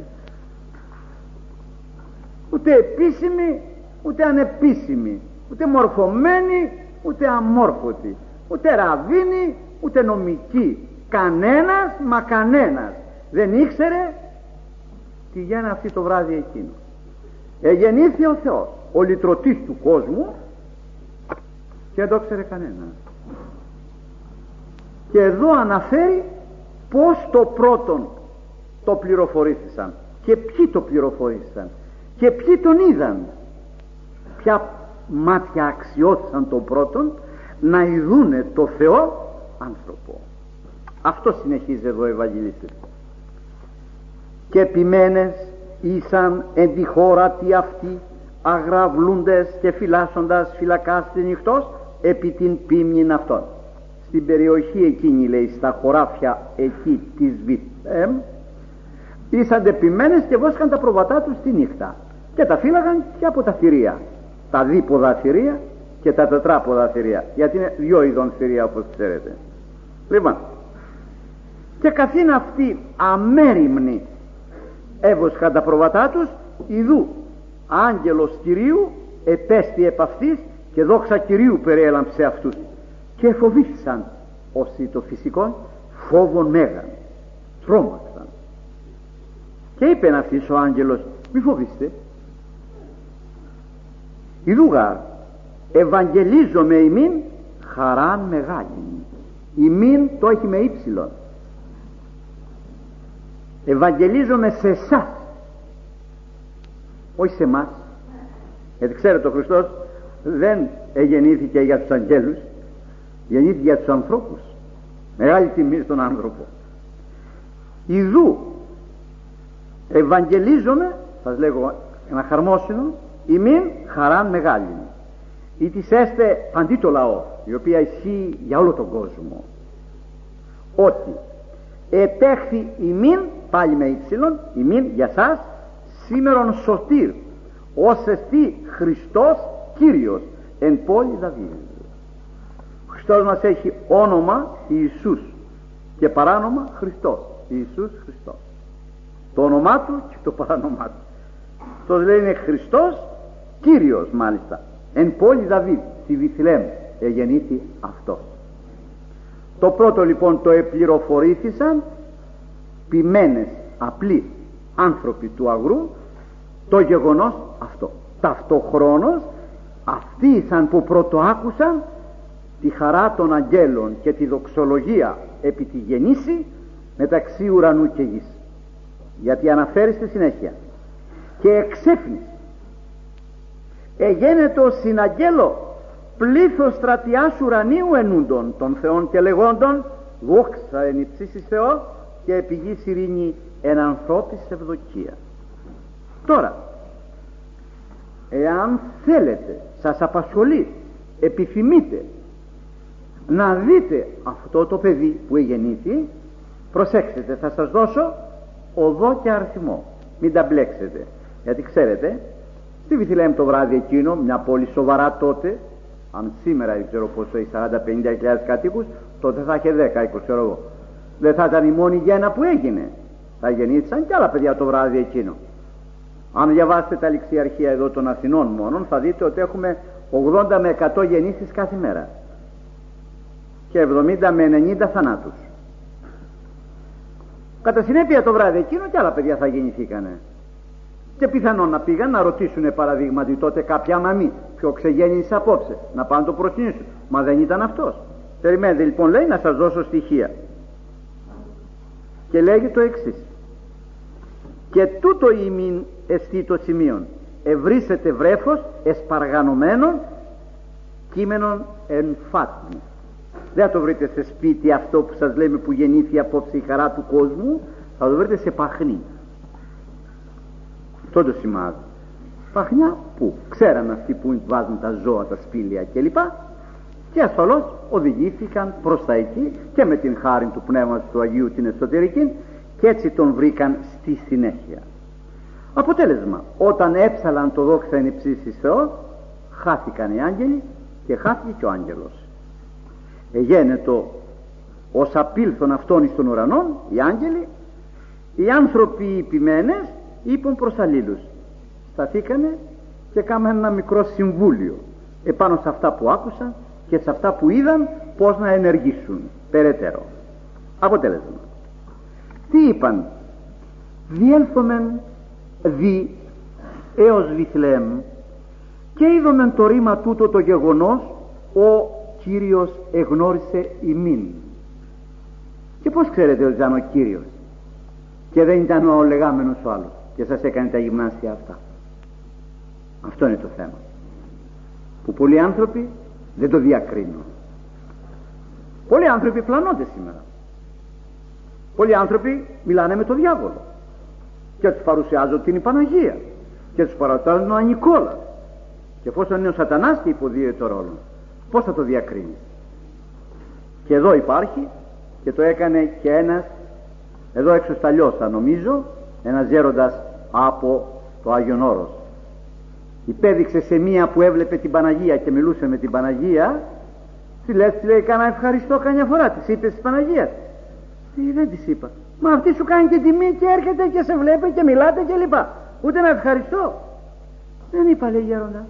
ούτε επίσημη ούτε ανεπίσημη, ούτε μορφωμένη ούτε αμόρφωτη, ούτε ραβίνη ούτε νομική. Κανένας μα κανένας δεν ήξερε τι γέννα αυτή το βράδυ εκείνο. Εγεννήθη ο Θεός, ο λυτρωτής του κόσμου, και δεν το ξέρε κανένας. Και εδώ αναφέρει πως το πρώτον το πληροφορήθησαν και ποιοι το πληροφορήθησαν και ποιοι τον είδαν, ποια μάτια αξιώθησαν τον πρώτον να ειδούνε το Θεό άνθρωπο. Αυτό συνεχίζει εδώ ο Ευαγγελιστής. Και επιμένες ήσαν εν τη χώρα τι αυτοί αγραβλούντες και φυλάσσοντας φυλακάς τη νυχτός επί την πίμνην αυτών. Στην περιοχή εκείνη, λέει, στα χωράφια εκεί της Βιθλεέμ, ήσαν επιμένες και βόσκαν τα προβατά τους τη νύχτα και τα φύλαγαν και από τα θηρία, τα δίποδα θηρία και τα τετράποδα θηρία, γιατί είναι δυο ειδών θηρία όπως ξέρετε. Λοιπόν, και καθήν αυτοί αμέριμνοι έβοσκαν τα προβατά τους, ιδού άγγελος Κυρίου επέστη επ' αυτής και δόξα Κυρίου περιέλαμψε αυτούς και φοβήθησαν όσοι το φυσικό φόβον μέγαν, τρόμαξαν. Και είπε αυτής ο άγγελος, μη φοβήστε, ιδούγα ευαγγελίζομαι ημίν χαράν μεγάλη. Ημίν το έχει με ύψιλον. Ευαγγελίζομαι σε εσάς, όχι σε εμάς, γιατί ξέρετε ο Χριστός δεν εγεννήθηκε για τους αγγέλους, γεννήθηκε για τους ανθρώπους. Μεγάλη τιμή στον άνθρωπο. Ιδού ευαγγελίζομαι, σας λέγω ένα χαρμόσυνο, ημίν χαράν μεγάλη, ή της έστε αντί το λαό, η οποία ισχύει για όλο τον κόσμο, ότι επέχθη ημίν, πάλι με ύψιλον, ημίν για σας, σήμερον σωτήρ, ως εστί Χριστός Κύριος εν πόλη Δαβίδ. Ο Χριστός μας έχει όνομα Ιησούς και παράνομα Χριστός. Ιησούς Χριστός, το όνομά του και το παράνομά του. Αυτός λέει είναι Χριστός Κύριος, μάλιστα εν πόλη Δαβίδ, στη Βιθλεέμ εγεννήθη αυτό. Το πρώτο λοιπόν το επληροφορήθησαν ποιμένες απλοί άνθρωποι του αγρού το γεγονός αυτό. Ταυτοχρόνως αυτοί ήσαν που πρώτο άκουσαν τη χαρά των αγγέλων και τη δοξολογία επί τη γεννήση μεταξύ ουρανού και γης, γιατί αναφέρει στη συνέχεια και εξέφνης εγένετο συναγγέλο πλήθος στρατιάς ουρανίου ενούντων των Θεών και λεγόντων δόξα εν υψίσεις Θεό και επί γης ειρήνη εν ανθρώπης ευδοκία. Τώρα, εάν θέλετε, σας απασχολεί, επιθυμείτε να δείτε αυτό το παιδί που εγεννήθη, προσέξτε, θα σας δώσω οδό και αριθμό, μην τα μπλέξετε, γιατί ξέρετε στη Βιθλεέμ το βράδυ εκείνο, μια πόλη σοβαρά τότε, αν σήμερα δεν ξέρω πόσο έχει, σαράντα πενήντα χιλιάδες κατοίκους, τότε θα είχε δέκα είκοσι ξέρω εγώ. Δεν θα ήταν η μόνη γέννα που έγινε. Θα γεννήθησαν κι άλλα παιδιά το βράδυ εκείνο. Αν διαβάσετε τα ληξιαρχεία εδώ των Αθηνών μόνον, θα δείτε ότι έχουμε ογδόντα με εκατό γεννήσεις κάθε μέρα και εβδομήντα με ενενήντα θανάτους. Κατά συνέπεια το βράδυ εκείνο κι άλλα παιδιά θα γεννηθήκανε. Και πιθανόν να πήγαν να ρωτήσουν παραδείγματι τότε κάποια μαμή, ποιο ξεγέννησε απόψε, να πάνε το προσκυνήσουν. Μα δεν ήταν αυτός. Περιμένετε λοιπόν, λέει, να σας δώσω στοιχεία. Και λέγει το εξής: και τούτο ημίν εστί το σημείον, ευρύσετε βρέφος εσπαργανωμένων κείμενον εν φάτμου. Δεν θα το βρείτε σε σπίτι αυτό που σας λέμε που γεννήθη απόψε η χαρά του κόσμου, θα το βρείτε σε παχνί. Αυτό το σημάδι. Παχνιά που ξέραν αυτοί που βάζουν τα ζώα, τα σπήλια κλπ. Και ασφαλώς οδηγήθηκαν προς τα εκεί και με την χάρη του Πνεύματος του Αγίου την εσωτερική, και έτσι τον βρήκαν στη συνέχεια. Αποτέλεσμα, όταν έψαλαν το δόξα εν υψίσεις Θεό, χάθηκαν οι άγγελοι και χάθηκε και ο άγγελος. Εγένετο ως απήλθον αυτών εις των ουρανών οι άγγελοι, οι άνθρωποι οι ποιμένες είπαν προς αλλήλους. Σταθήκανε και κάμαν ένα μικρό συμβούλιο επάνω σε αυτά που άκουσαν και σε αυτά που είδαν, πώς να ενεργήσουν περαιτέρω. Αποτέλεσμα, τι είπαν? Διέλθομεν δι έως Βιθλεέμ και είδομεν το ρήμα τούτο το γεγονός, ο Κύριος εγνώρισε ημίν. Και πώς ξέρετε ότι ήταν ο Κύριος και δεν ήταν ο λεγάμενος ο άλλος και σας έκανε τα γυμνάσια αυτά? Αυτό είναι το θέμα που πολλοί άνθρωποι δεν το διακρίνουν. Πολλοί άνθρωποι πλανώνται σήμερα. Πολλοί άνθρωποι μιλάνε με τον διάβολο και τους παρουσιάζουν την Παναγία και τους παρουσιάζουν ο Ανικόλα, και εφόσον είναι ο σατανάς και υποδίεται το ρόλο, πώς θα το διακρίνει? Και εδώ υπάρχει, και το έκανε και ένας εδώ έξω στα Λιώστα, νομίζω, ένας γέροντας από το Άγιον Όρος. Υπέδειξε σε μία που έβλεπε την Παναγία και μιλούσε με την Παναγία. Τι λες, τη λέει, κάνα ευχαριστώ καμιά φορά? Της είπες της Παναγίας? Τι, δεν της είπα. Μα αυτή σου κάνει και τιμή και έρχεται και σε βλέπει και μιλάτε και λοιπά. Ούτε να ευχαριστώ δεν είπα, λέει γέροντα.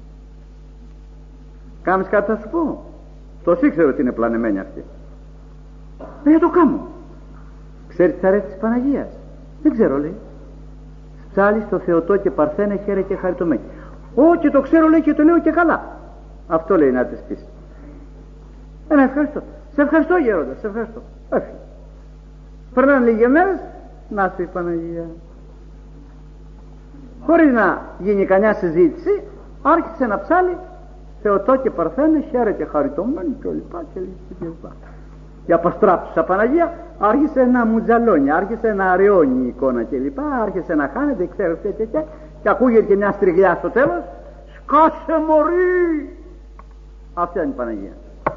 Κάμεις κάτι θα σου πω? Το ήξερε ότι είναι πλανεμένη αυτή. Δεν το κάνω. Ξέρεις τι αρέσει της Παναγίας? Δεν ξέρω, λέει. Ψάλει στο Θεοτό και Παρθένε χαίρε και χαριτωμένη. Ω, και το ξέρω, λέει, και το λέω και καλά. Αυτό λέει να της πεις. Ένα ευχαριστώ. Σε ευχαριστώ γέροντα, σε ευχαριστώ. Έφυγε. Περνάνε λίγες μέρες, να σου η Παναγία. Χωρίς να γίνει κανιά συζήτηση, άρχισε να ψάλει Θεοτό και Παρθένε χαίρε και χαριτωμένη και λοιπά και λοιπά. Η απαστράπτουσα Παναγία άρχισε να μουτζαλώνει, άρχισε να αραιώνει η εικόνα και λοιπά, άρχισε να χάνεται, ξέρω και, και, και, και ακούγεται και μια στριγλιά στο τέλος. Σκάσε μωρή! Αυτή είναι η Παναγία.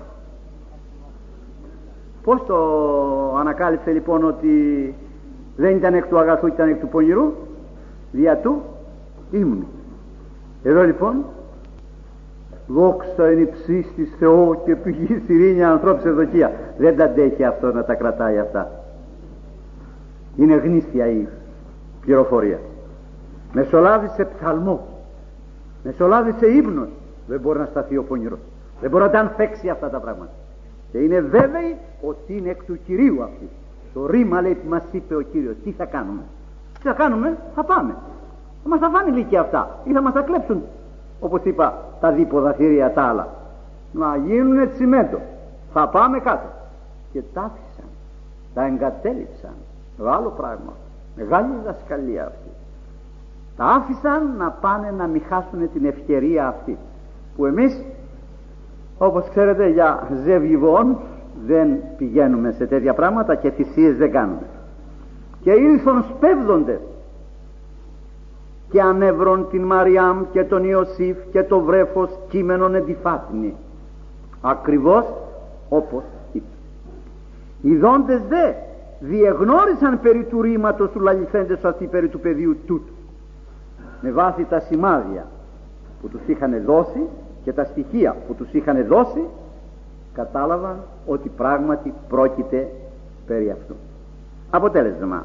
Πώς το ανακάλυψε λοιπόν ότι δεν ήταν εκ του αγαθού, ήταν εκ του πονηρού? Δια του ύμνου. Εδώ λοιπόν, δόξα εν υψής της Θεό και πηγή ειρήνια ανθρώπους ευδοκία. Δεν τα αντέχει αυτό να τα κρατάει αυτά. Είναι γνήσια η πληροφορία. Μεσολάβησε ψαλμό, μεσολάβησε ύμνος. Δεν μπορεί να σταθεί ο πονηρός, δεν μπορεί να τα ανθέξει αυτά τα πράγματα. Και είναι βέβαιοι ότι είναι εκ του Κυρίου αυτή. Το ρήμα, λέει, που μας είπε ο Κύριος. Τι θα κάνουμε? Τι θα κάνουμε? Θα πάμε. Θα μας τα φάνε λύκια αυτά ή θα μας τα κλέψουν, όπως είπα, τα δίποδα θηρία τα άλλα. Να γίνουνε τσιμέντο. Θα πάμε κάτω. Και τα άφησαν, τα εγκατέλειψαν. Μεγάλο πράγμα, μεγάλη διδασκαλία αυτή. Τα άφησαν να πάνε να μην χάσουν την ευκαιρία αυτή που εμείς, όπως ξέρετε, για ζευγιβών δεν πηγαίνουμε σε τέτοια πράγματα και θυσίες δεν κάνουμε. Και ήλθον σπέβδοντες και ανέβρον την Μαριάμ και τον Ιωσήφ και το βρέφος κείμενον εντυφάτνη, ακριβώς όπως είπε. Οι δόντες δε διεγνώρισαν περί του ρήματος του λαληθέντες αυτή περί του παιδιού τούτου, με βάση τα σημάδια που τους είχαν δώσει και τα στοιχεία που τους είχαν δώσει, κατάλαβαν ότι πράγματι πρόκειται περί αυτού. Αποτέλεσμα,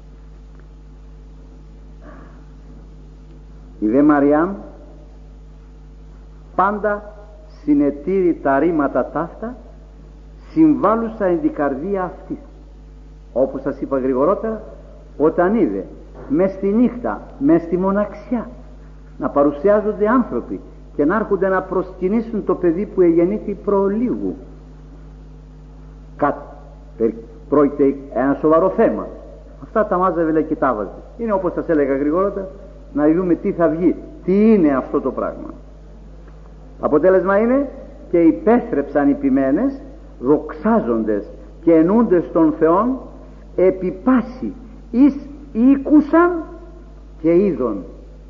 η δε Μαριάμ πάντα συνετήρει τα ρήματα ταύτα, συμβάλλουσα εν την καρδία αυτής. Όπως σας είπα γρηγορότερα, όταν είδε μες στη νύχτα, μες στη μοναξιά να παρουσιάζονται άνθρωποι και να έρχονται να προσκυνήσουν το παιδί που εγεννήθη προλίγου, κάτι πρόκειται ένα σοβαρό θέμα, αυτά τα μάζευε και τα βάζε. Είναι όπως σας έλεγα γρηγορότερα, να δούμε τι θα βγει, τι είναι αυτό το πράγμα. Αποτέλεσμα είναι και υπέστρεψαν οι ποιμένες, δοξάζοντες και ενούντες των Θεών, επί πάση εις ήκουσαν και είδον.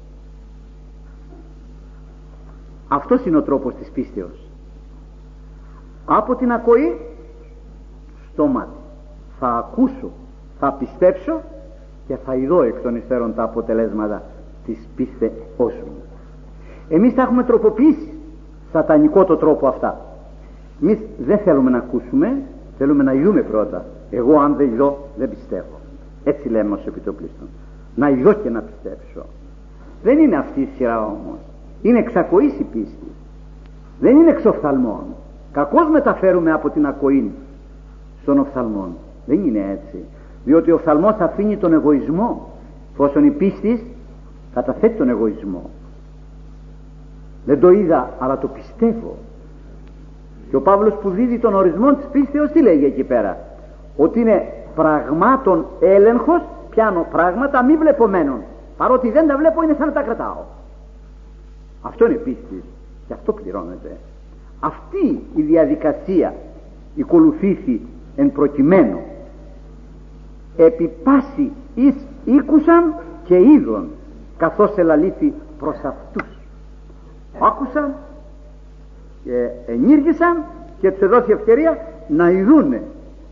Αυτός είναι ο τρόπος της πίστεως. Από την ακοή στο μάτι. Θα ακούσω, θα πιστέψω και θα ειδώ εκ των υστέρων τα αποτελέσματα της πίστεως μου. Εμείς θα έχουμε τροποποιήσει σατανικό το τρόπο αυτά. Εμείς δεν θέλουμε να ακούσουμε, θέλουμε να ειδούμε πρώτα. Εγώ αν δεν ειδώ δεν πιστεύω. Έτσι λέμε ως επιτοπλίστων. Να ειδώ και να πιστέψω. Δεν είναι αυτή η σειρά όμως. Είναι εξακοής η πίστη. Δεν είναι εξ οφθαλμών. Κακώς μεταφέρουμε από την ακοή στον οφθαλμόν. Δεν είναι έτσι. Διότι ο οφθαλμός αφήνει τον εγωισμό, εφόσον η πίστη καταθέτει τον εγωισμό. Δεν το είδα αλλά το πιστεύω. Και ο Παύλος που δίδει τον ορισμό της πίστεως τι λέγει εκεί πέρα? Ότι είναι πραγμάτων έλεγχος, πιάνω πράγματα μη βλεπομένων, παρότι δεν τα βλέπω είναι σαν να τα κρατάω. Αυτό είναι πίστη και αυτό πληρώνεται. Αυτή η διαδικασία ακολουθήθη εν προκειμένου, επί πάση εις ήκουσαν και είδον, καθώς ελαλήθη προς αυτούς. Άκουσαν και ενήργησαν και τους έδωσε ευκαιρία να ειδούνε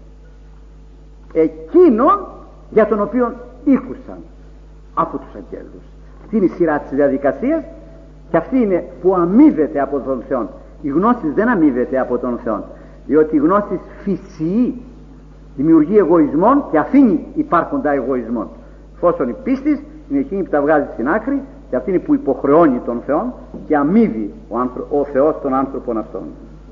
εκείνον για τον οποίο ήκουσαν από τους αγγέλους. Αυτή είναι η σειρά της διαδικασίας και αυτή είναι που αμείβεται από τον Θεό. Η γνώση δεν αμείβεται από τον Θεό, διότι η γνώση φυσιεί, δημιουργεί εγωισμόν και αφήνει υπάρχοντα εγωισμόν. Εφόσον η πίστη είναι εκείνη που τα βγάζει στην άκρη και αυτή είναι που υποχρεώνει τον Θεό και αμείβει ο, άνθρω, ο Θεός τον άνθρωπον αυτόν.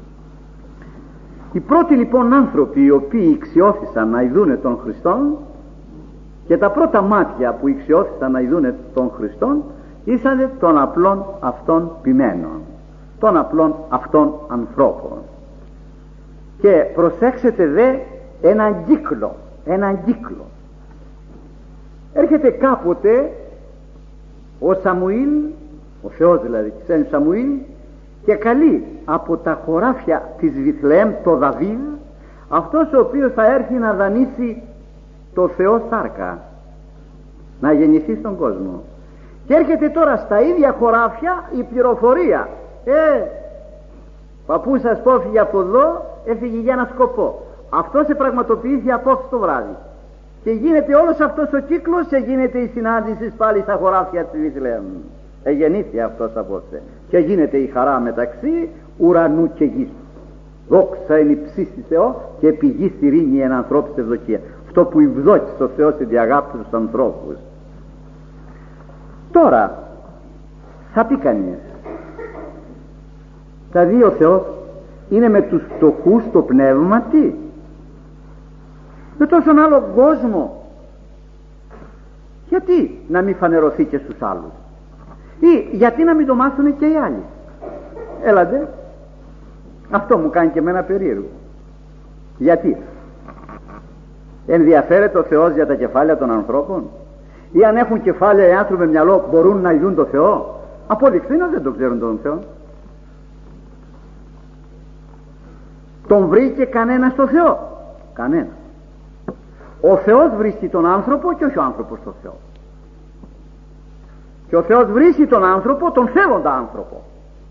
Οι πρώτοι λοιπόν άνθρωποι οι οποίοι ηξιώθησαν να ειδούνε τον Χριστόν και τα πρώτα μάτια που ηξιώθησαν να ειδούνε τον Χριστόν ήσανε των απλών αυτών ποιμένων, των απλών αυτών ανθρώπων. Και προσέξτε δε έναν κύκλο, έναν κύκλο. Έρχεται κάποτε ο Σαμουήλ, ο Θεός δηλαδή ξένει Σαμουήλ, και καλεί από τα χωράφια της Βιθλεέμ το Δαβίδ, αυτός ο οποίος θα έρθει να δανείσει το Θεό σάρκα, να γεννηθεί στον κόσμο. Και έρχεται τώρα στα ίδια χωράφια η πληροφορία, ε, παππού σας πω έφυγε από εδώ, έφυγε για ένα σκοπό. Αυτό σε πραγματοποιήσει απόψε το βράδυ. Και γίνεται όλος αυτός ο κύκλος και γίνεται η συνάντηση πάλι στα χωράφια της Βιθλεέμ. Εγεννήθη αυτός απόψε και γίνεται η χαρά μεταξύ ουρανού και γης. Δόξα εν υψίστη Θεό και πηγή γης ειρήνη εν ανθρώπης ευδοκία. Αυτό που ευδόκησε ο Θεός εν διαγάπη στους ανθρώπους. Τώρα θα πει κανείς, θα δει ο Θεός είναι με τους φτωχούς το πνεύμα τι, με τόσον άλλο κόσμο, γιατί να μην φανερωθεί και στους άλλους, ή γιατί να μην το μάθουν και οι άλλοι? Έλατε, αυτό μου κάνει και εμένα περίεργο. Γιατί ενδιαφέρεται ο Θεός για τα κεφάλαια των ανθρώπων, ή αν έχουν κεφάλαια οι άνθρωποι με μυαλό μπορούν να ειδούν το Θεό? Απόδειξε να δεν το ξέρουν τον Θεό. Τον βρήκε κανένα στο Θεό? Κανένα. Ο Θεός βρίσκει τον άνθρωπο και όχι ο άνθρωπος τον Θεό. Και ο Θεός βρίσκει τον άνθρωπο, τον θέλοντα άνθρωπο.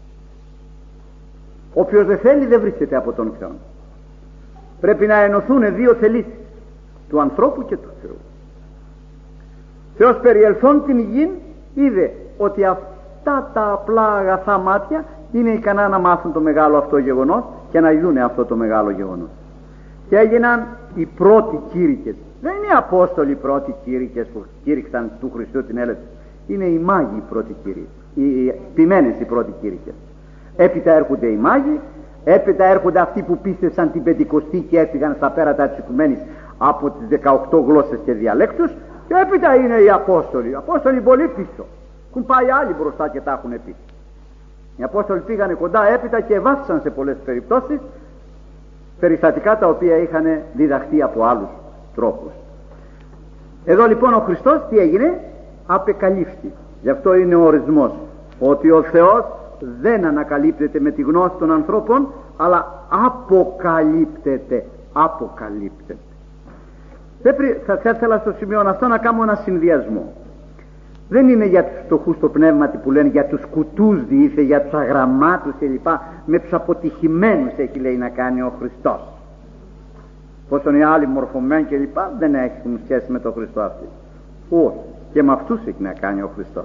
Όποιος δεν θέλει δεν βρίσκεται από τον Θεό. Πρέπει να ενωθούν δύο θελήσεις, του ανθρώπου και του Θεού. Θεός περιελθόν την γη είδε ότι αυτά τα απλά αγαθά μάτια είναι ικανά να μάθουν το μεγάλο αυτό γεγονός και να ειδούν αυτό το μεγάλο γεγονός. Και έγιναν οι πρώτοι κήρυκες. Δεν είναι οι Απόστολοι οι πρώτοι κήρυκες που κήρυξαν του Χριστού την έλευση. Είναι οι Μάγοι οι πρώτοι κήρυκες, οι ποιμένες οι πρώτοι κήρυκες. Έπειτα έρχονται οι Μάγοι, έπειτα έρχονται αυτοί που πίστευσαν την Πεντηκοστή και έφυγαν στα πέρατα της Οικουμένης από τις δεκαοκτώ γλώσσες και διαλέκτους, και έπειτα είναι οι Απόστολοι. Οι Απόστολοι πολύ πίσω. Έχουν πάει άλλοι μπροστά και τα έχουν πει. Οι Απόστολοι πήγανε κοντά έπειτα και βάφησαν σε πολλές περιπτώσεις περιστατικά τα οποία είχαν διδαχθεί από άλλους τρόπους. Εδώ λοιπόν ο Χριστός τι έγινε? Απεκαλύφθη. Γι' αυτό είναι ο ορισμός, ότι ο Θεός δεν ανακαλύπτεται με τη γνώση των ανθρώπων, αλλά αποκαλύπτεται. Αποκαλύπτεται. Θα, θα ήθελα στο σημείο αυτό να κάνω ένα συνδυασμό. Δεν είναι για τους φτωχούς το πνεύματι που λένε, για τους κουτούς διήθε, για τους αγραμμάτους κλπ. Με τους αποτυχημένους έχει λέει να κάνει ο Χριστός. Πόσον οι άλλοι μορφωμένοι κλπ. Δεν έχουν σχέση με τον Χριστό αυτή. Όχι, και με αυτούς έχει να κάνει ο Χριστός.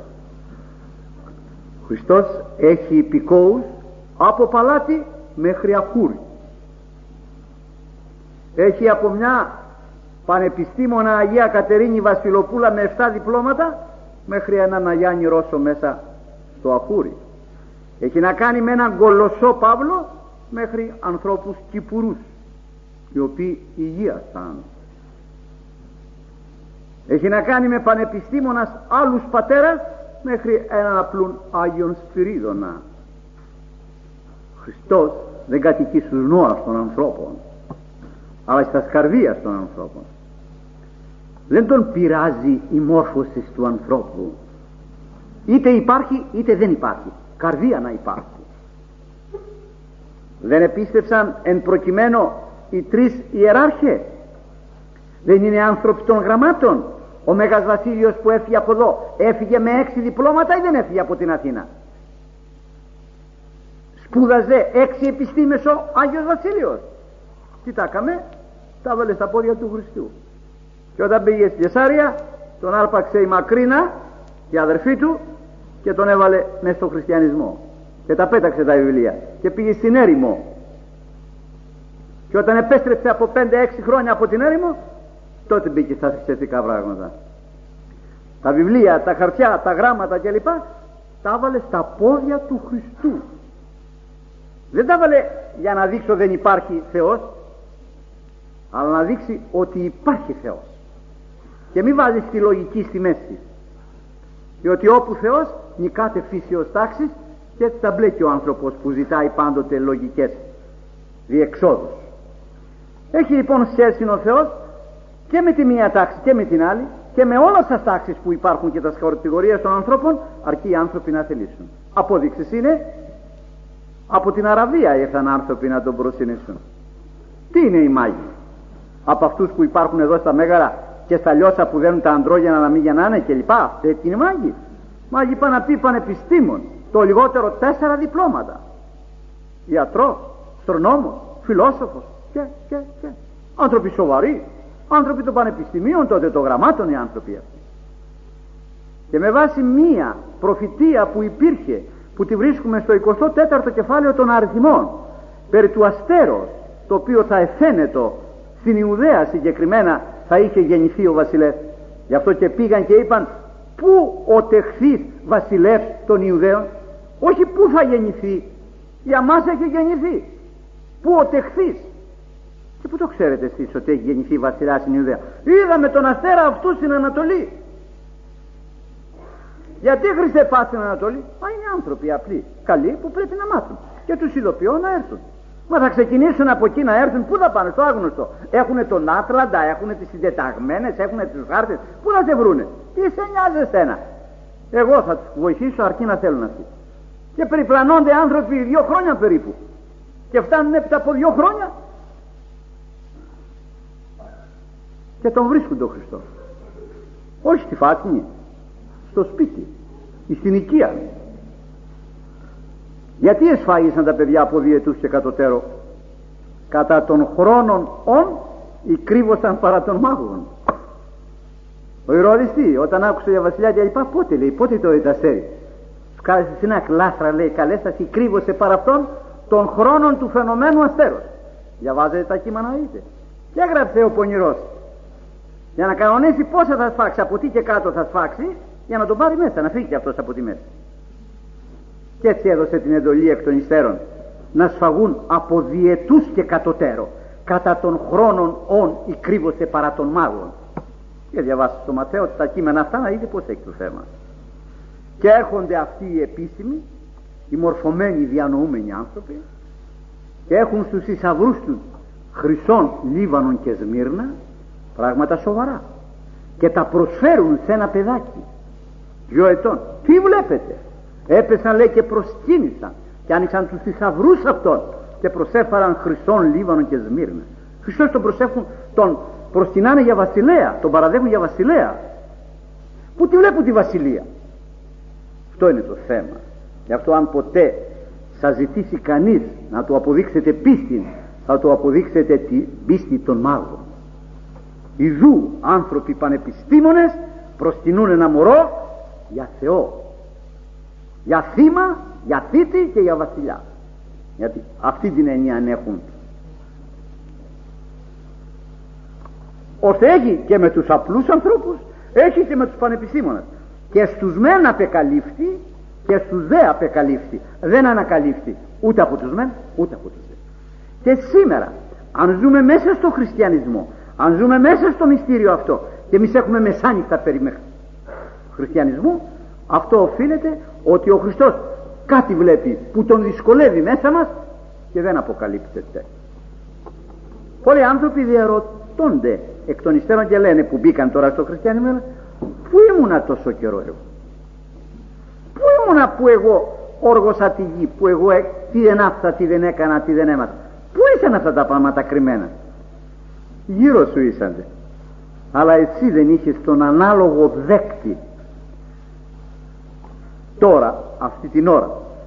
Ο Χριστός έχει υπηκόους από παλάτι μέχρι αχούρι. Έχει από μια πανεπιστήμονα Αγία Κατερίνη Βασιλοπούλα με εφτά διπλώματα μέχρι έναν Αγιάννη Ρώσο μέσα στο αχούρι. Έχει να κάνει με έναν Κολοσσό Παύλο μέχρι ανθρώπους Κυπουρούς, οι οποίοι υγείασαν. Έχει να κάνει με πανεπιστήμονας άλλους πατέρας μέχρι έναν απλούν Άγιον Σπυρίδωνα. Χριστός δεν κατοικεί στους νόας των ανθρώπων, αλλά στα σκαρδίας των ανθρώπων. Δεν τον πειράζει η μόρφωση του ανθρώπου. Είτε υπάρχει είτε δεν υπάρχει. Καρδία να υπάρχει. Δεν επίστευσαν εν προκειμένου οι τρεις ιεράρχες? Δεν είναι άνθρωποι των γραμμάτων? Ο Μέγας Βασίλειος που έφυγε από εδώ έφυγε με έξι διπλώματα ή δεν έφυγε από την Αθήνα? Σπούδαζε έξι επιστήμες ο Άγιος Βασίλειος. Τι τα έκαμε? Τα έβαλε στα πόδια του Χριστού. Και όταν πήγε στη Κεσάρια τον άρπαξε η Μακρίνα, η αδερφή του, και τον έβαλε μέσα στο χριστιανισμό και τα πέταξε τα βιβλία και πήγε στην έρημο. Και όταν επέστρεψε από πέντε έξι χρόνια από την έρημο, τότε μπήκε στα θρησκευτικά πράγματα. Τα βιβλία, τα χαρτιά, τα γράμματα κλπ τα έβαλε στα πόδια του Χριστού. Δεν τα έβαλε για να δείξω δεν υπάρχει Θεός, αλλά να δείξει ότι υπάρχει Θεός. Και μην βάζεις τη λογική στη μέση, διότι όπου Θεός νικάται φύσεως τάξης, και έτσι θα μπλέκει ο άνθρωπος που ζητάει πάντοτε λογικές διεξόδους. Έχει λοιπόν σχέση ο Θεός και με τη μία τάξη και με την άλλη, και με όλες τις τάξεις που υπάρχουν και τα κατηγορίες των ανθρώπων, αρκεί οι άνθρωποι να θελήσουν. Απόδειξης είναι, από την Αραβία ήρθαν άνθρωποι να τον προσυνήσουν. Τι είναι οι Μάγοι? Από αυτούς που υπάρχουν εδώ στα Μέγαρα και στα Λιώσα που δένουν τα αντρόγενα να μην γεννάνε και λοιπά, αυτοί είναι Μάγοι. Μάγοι πάνε να πει πανεπιστήμων, το λιγότερο τέσσερα διπλώματα. Ιατρός, αστρονόμος, φιλόσοφος και, και, και. Άνθρωποι σοβαροί, άνθρωποι των πανεπιστημίων τότε, των γραμμάτων οι άνθρωποι αυτοί. Και με βάση μία προφητεία που υπήρχε, που τη βρίσκουμε στο εικοστό τέταρτο κεφάλαιο των αριθμών, περί του αστέρος, το οποίο θα εφαίνετο στην Ιουδαία συγκεκριμένα θα είχε γεννηθεί ο βασιλεύς. Γι' αυτό και πήγαν και είπαν, πού ο τεχθείς βασιλεύς των Ιουδαίων? Όχι πού θα γεννηθεί, για μας έχει γεννηθεί. Πού ο τεχθείς? Και πού το ξέρετε εσείς ότι έχει γεννηθεί βασιλιάς στην Ιουδαία? Είδαμε τον αστέρα αυτού στην Ανατολή. Γιατί Χριστέ πας στην Ανατολή? Μα είναι άνθρωποι απλοί, καλοί, που πρέπει να μάθουν, και τους ειδοποιώ να έρθουν. Μα θα ξεκινήσουν από εκεί να έρθουν, πού θα πάνε? Στο άγνωστο. Έχουνε τον Άτλαντα, έχουνε τις συντεταγμένες, έχουνε τους χάρτες. Πού να σε βρούνε? Τι σε νοιάζει εσένα? Εγώ θα τους βοηθήσω αρκεί να θέλουν αυτοί. Και περιπλανώνται άνθρωποι δύο χρόνια περίπου και φτάνουν έπειτα από δύο χρόνια και τον βρίσκουν τον Χριστό. Όχι στη φάτνη, στο σπίτι, στην οικία. Γιατί εσφάγισαν τα παιδιά από διετούς και κατωτέρω? Κατά των χρόνων ον ηκρύβωσαν παρά των μάγων. Ο Ηρώδης τι, όταν άκουσε για βασιλιά και λοιπά, πότε λέει, πότε το ηταστέρι? Σκάλεσε στην λάστρα, λέει, καλέσταση, κρύβωσε παρά αυτόν των χρόνων του φαινομένου αστέρος. Διαβάζετε τα κείμενα, δείτε. Και έγραψε ο πονηρός για να κανονίσει πόσα θα σφάξει, από τι και κάτω θα σφάξει, για να τον πάρει μέσα, να φύγει αυτός από τη μέση. Και έτσι έδωσε την εντολή εκ των υστέρων να σφαγούν από διετούς και κατωτέρω, κατά των χρόνων όν η κρύβωσε παρά των μάγων. Και διαβάστε στο Ματθαίο τα κείμενα αυτά να δείτε πως έχει το θέμα. Και έρχονται αυτοί οι επίσημοι, οι μορφωμένοι διανοούμενοι άνθρωποι, και έχουν στους θησαυρούς τους Χρυσών, Λίβανον και Σμύρνα, πράγματα σοβαρά, και τα προσφέρουν σε ένα παιδάκι δυο ετών. Τι βλέπετε? Έπεσαν, λέει, και προσκύνησαν και άνοιξαν τους θησαυρούς αυτών και προσέφεραν Χρυσών, Λίβανον και Σμύρνα. Χριστός τον προσέφουν, τον προσκυνάνε για βασιλέα, τον παραδέχουν για βασιλέα. Πού τη βλέπουν τη βασιλεία? Αυτό είναι το θέμα. Γι' αυτό αν ποτέ σας ζητήσει κανείς να του αποδείξετε πίστη, θα του αποδείξετε την πίστη των μάγων. Ιδού άνθρωποι πανεπιστήμονες προσκυνούν ένα μωρό για Θεό, για θύμα, για θήτη και για βασιλιά. Γιατί αυτή την έννοια έχουν. Ώστε έχει και με τους απλούς ανθρώπους, έχει και με τους πανεπιστήμονες. Και στους μεν απεκαλύφθη και στους δε απεκαλύφθη. Δεν ανακαλύφθη ούτε από τους μεν ούτε από τους δε. Και σήμερα αν ζούμε μέσα στο χριστιανισμό, αν ζούμε μέσα στο μυστήριο αυτό, και εμείς έχουμε μεσάνυχτα περί χριστιανισμού, αυτό οφείλεται ότι ο Χριστός κάτι βλέπει που τον δυσκολεύει μέσα μας και δεν αποκαλύπτεται. Πολλοί άνθρωποι διαρωτώνται εκ των υστέρων και λένε, που μπήκαν τώρα στο χριστιανισμό, πού ήμουνα τόσο καιρό εγώ? Πού ήμουνα που εγώ όργωσα τη γη, που εγώ ε, τι δεν άφησα, τι δεν έκανα, τι δεν έμαθα? Πού ήσαν αυτά τα πράγματα κρυμμένα? Γύρω σου ήσαν, αλλά εσύ δεν είχες τον ανάλογο δέκτη. Τώρα, αυτή την ώρα,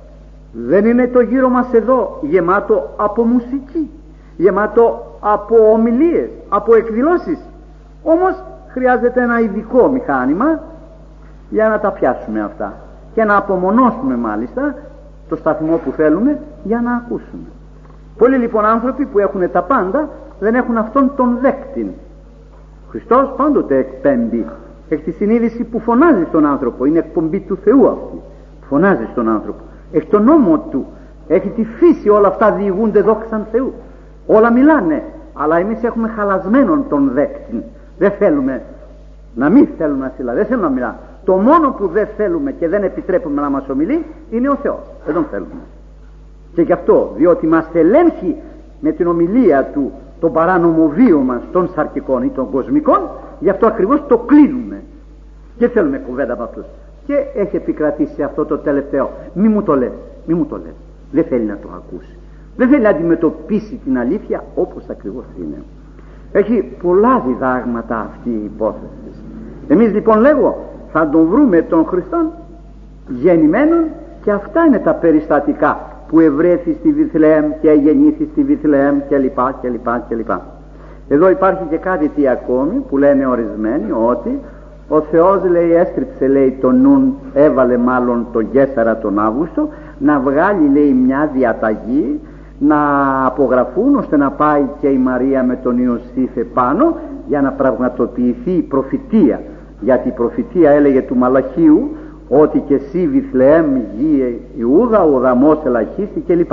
δεν είναι το γύρο μας εδώ γεμάτο από μουσική, γεμάτο από ομιλίες, από εκδηλώσεις? Όμως χρειάζεται ένα ειδικό μηχάνημα για να τα πιάσουμε αυτά και να απομονώσουμε μάλιστα το σταθμό που θέλουμε για να ακούσουμε. Πολλοί λοιπόν άνθρωποι που έχουν τα πάντα δεν έχουν αυτόν τον δέκτην. Ο Χριστός πάντοτε εκπέμπει, έχει τη συνείδηση που φωνάζει στον άνθρωπο, είναι εκπομπή του Θεού αυτή, φωνάζει στον άνθρωπο, έχει τον νόμο του, έχει τη φύση, όλα αυτά διηγούνται δόξαν Θεού, όλα μιλάνε, αλλά εμείς έχουμε χαλασμένον τον δέκτην. Δεν θέλουμε να μην θέλουμε να συλλα, δεν θέλουμε να μιλάμε. Το μόνο που δεν θέλουμε και δεν επιτρέπουμε να μας ομιλεί είναι ο Θεός, δεν τον θέλουμε. Και γι' αυτό, διότι μας ελέγχει με την ομιλία του τον παράνομο βίο μας των σαρκικών ή των κοσμικών, γι' αυτό ακριβώς το κλείνουμε και θέλουμε κουβέντα από αυτούς. Και έχει επικρατήσει αυτό το τελευταίο, μη μου το λες, μη μου το λες. Δεν θέλει να το ακούσει, δεν θέλει να αντιμετωπίσει την αλήθεια όπως ακριβώς είναι. Έχει πολλά διδάγματα αυτή η υπόθεση. Εμείς λοιπόν λέγω θα τον βρούμε τον Χριστόν γεννημένον, και αυτά είναι τα περιστατικά που ευρέθη στη Βιθλεέμ και γεννήθη στη Βιθλεέμ κλπ κλπ κλπ. Εδώ υπάρχει και κάτι τι ακόμη που λένε ορισμένοι, ότι ο Θεός, λέει, έστριψε, λέει, τον νουν, έβαλε μάλλον τον Γέσαρα τον Αύγουστο να βγάλει, λέει, μια διαταγή να απογραφούν ώστε να πάει και η Μαρία με τον Ιωσήφ επάνω για να πραγματοποιηθεί η προφητεία. Γιατί η προφητεία έλεγε του Μαλαχίου ότι και εσύ Βιθλεέμ γη Ιούδα ο δαμός ελαχίστη κλπ.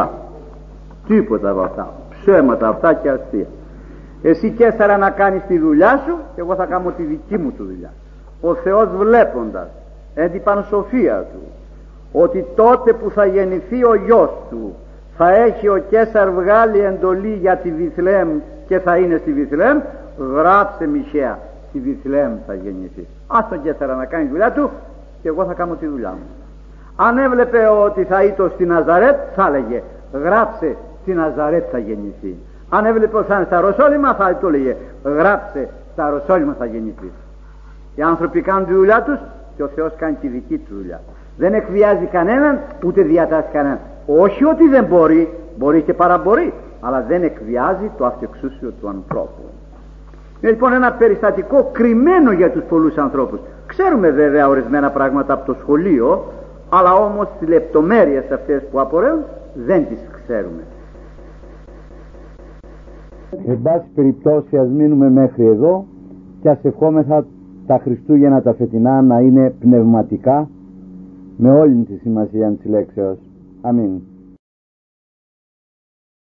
Τίποτα από αυτά, ψέματα αυτά και αστεία. Εσύ Κέσαρα να κάνεις τη δουλειά σου και εγώ θα κάνω τη δική μου τη δουλειά. Ο Θεός βλέποντας εν την πανσοφία του ότι τότε που θα γεννηθεί ο γιος του θα έχει ο Κέσαρ βγάλει εντολή για τη Βιθλεέμ και θα είναι στη Βιθλεέμ, γράψε Μιχαία, στη Βιθλεέμ θα γεννηθεί. Ας τον Κέσαρα να κάνει τη δουλειά του και εγώ θα κάνω τη δουλειά μου. Αν έβλεπε ότι θα ήταν στη Ναζαρέτ, θα έλεγε γράψε στη Ναζαρέτ θα γεννηθεί. Αν έβλεπε ότι θα είναι στα Ρωσόλυμα, θα το έλεγε γράψε στα Ρωσόλυμα θα γεννηθεί. Οι άνθρωποι κάνουν τη δουλειά τους και ο Θεός κάνει τη δική του δουλειά. Δεν εκβιάζει κανέναν ούτε διατάσσει κανέναν. Όχι ότι δεν μπορεί, μπορεί και παραμπορεί, αλλά δεν εκβιάζει το αυτεξούσιο του ανθρώπου. Είναι λοιπόν ένα περιστατικό κρυμμένο για τους πολλούς ανθρώπους. Ξέρουμε βέβαια ορισμένα πράγματα από το σχολείο, αλλά όμως τις λεπτομέρειες αυτές που απορρέουν δεν τις ξέρουμε. Εν πάση περιπτώσει ας μείνουμε μέχρι εδώ και ας ευχόμεθα τα Χριστούγεννα τα φετινά να είναι πνευματικά με όλη τη σημασία της λέξεως. Αμήν.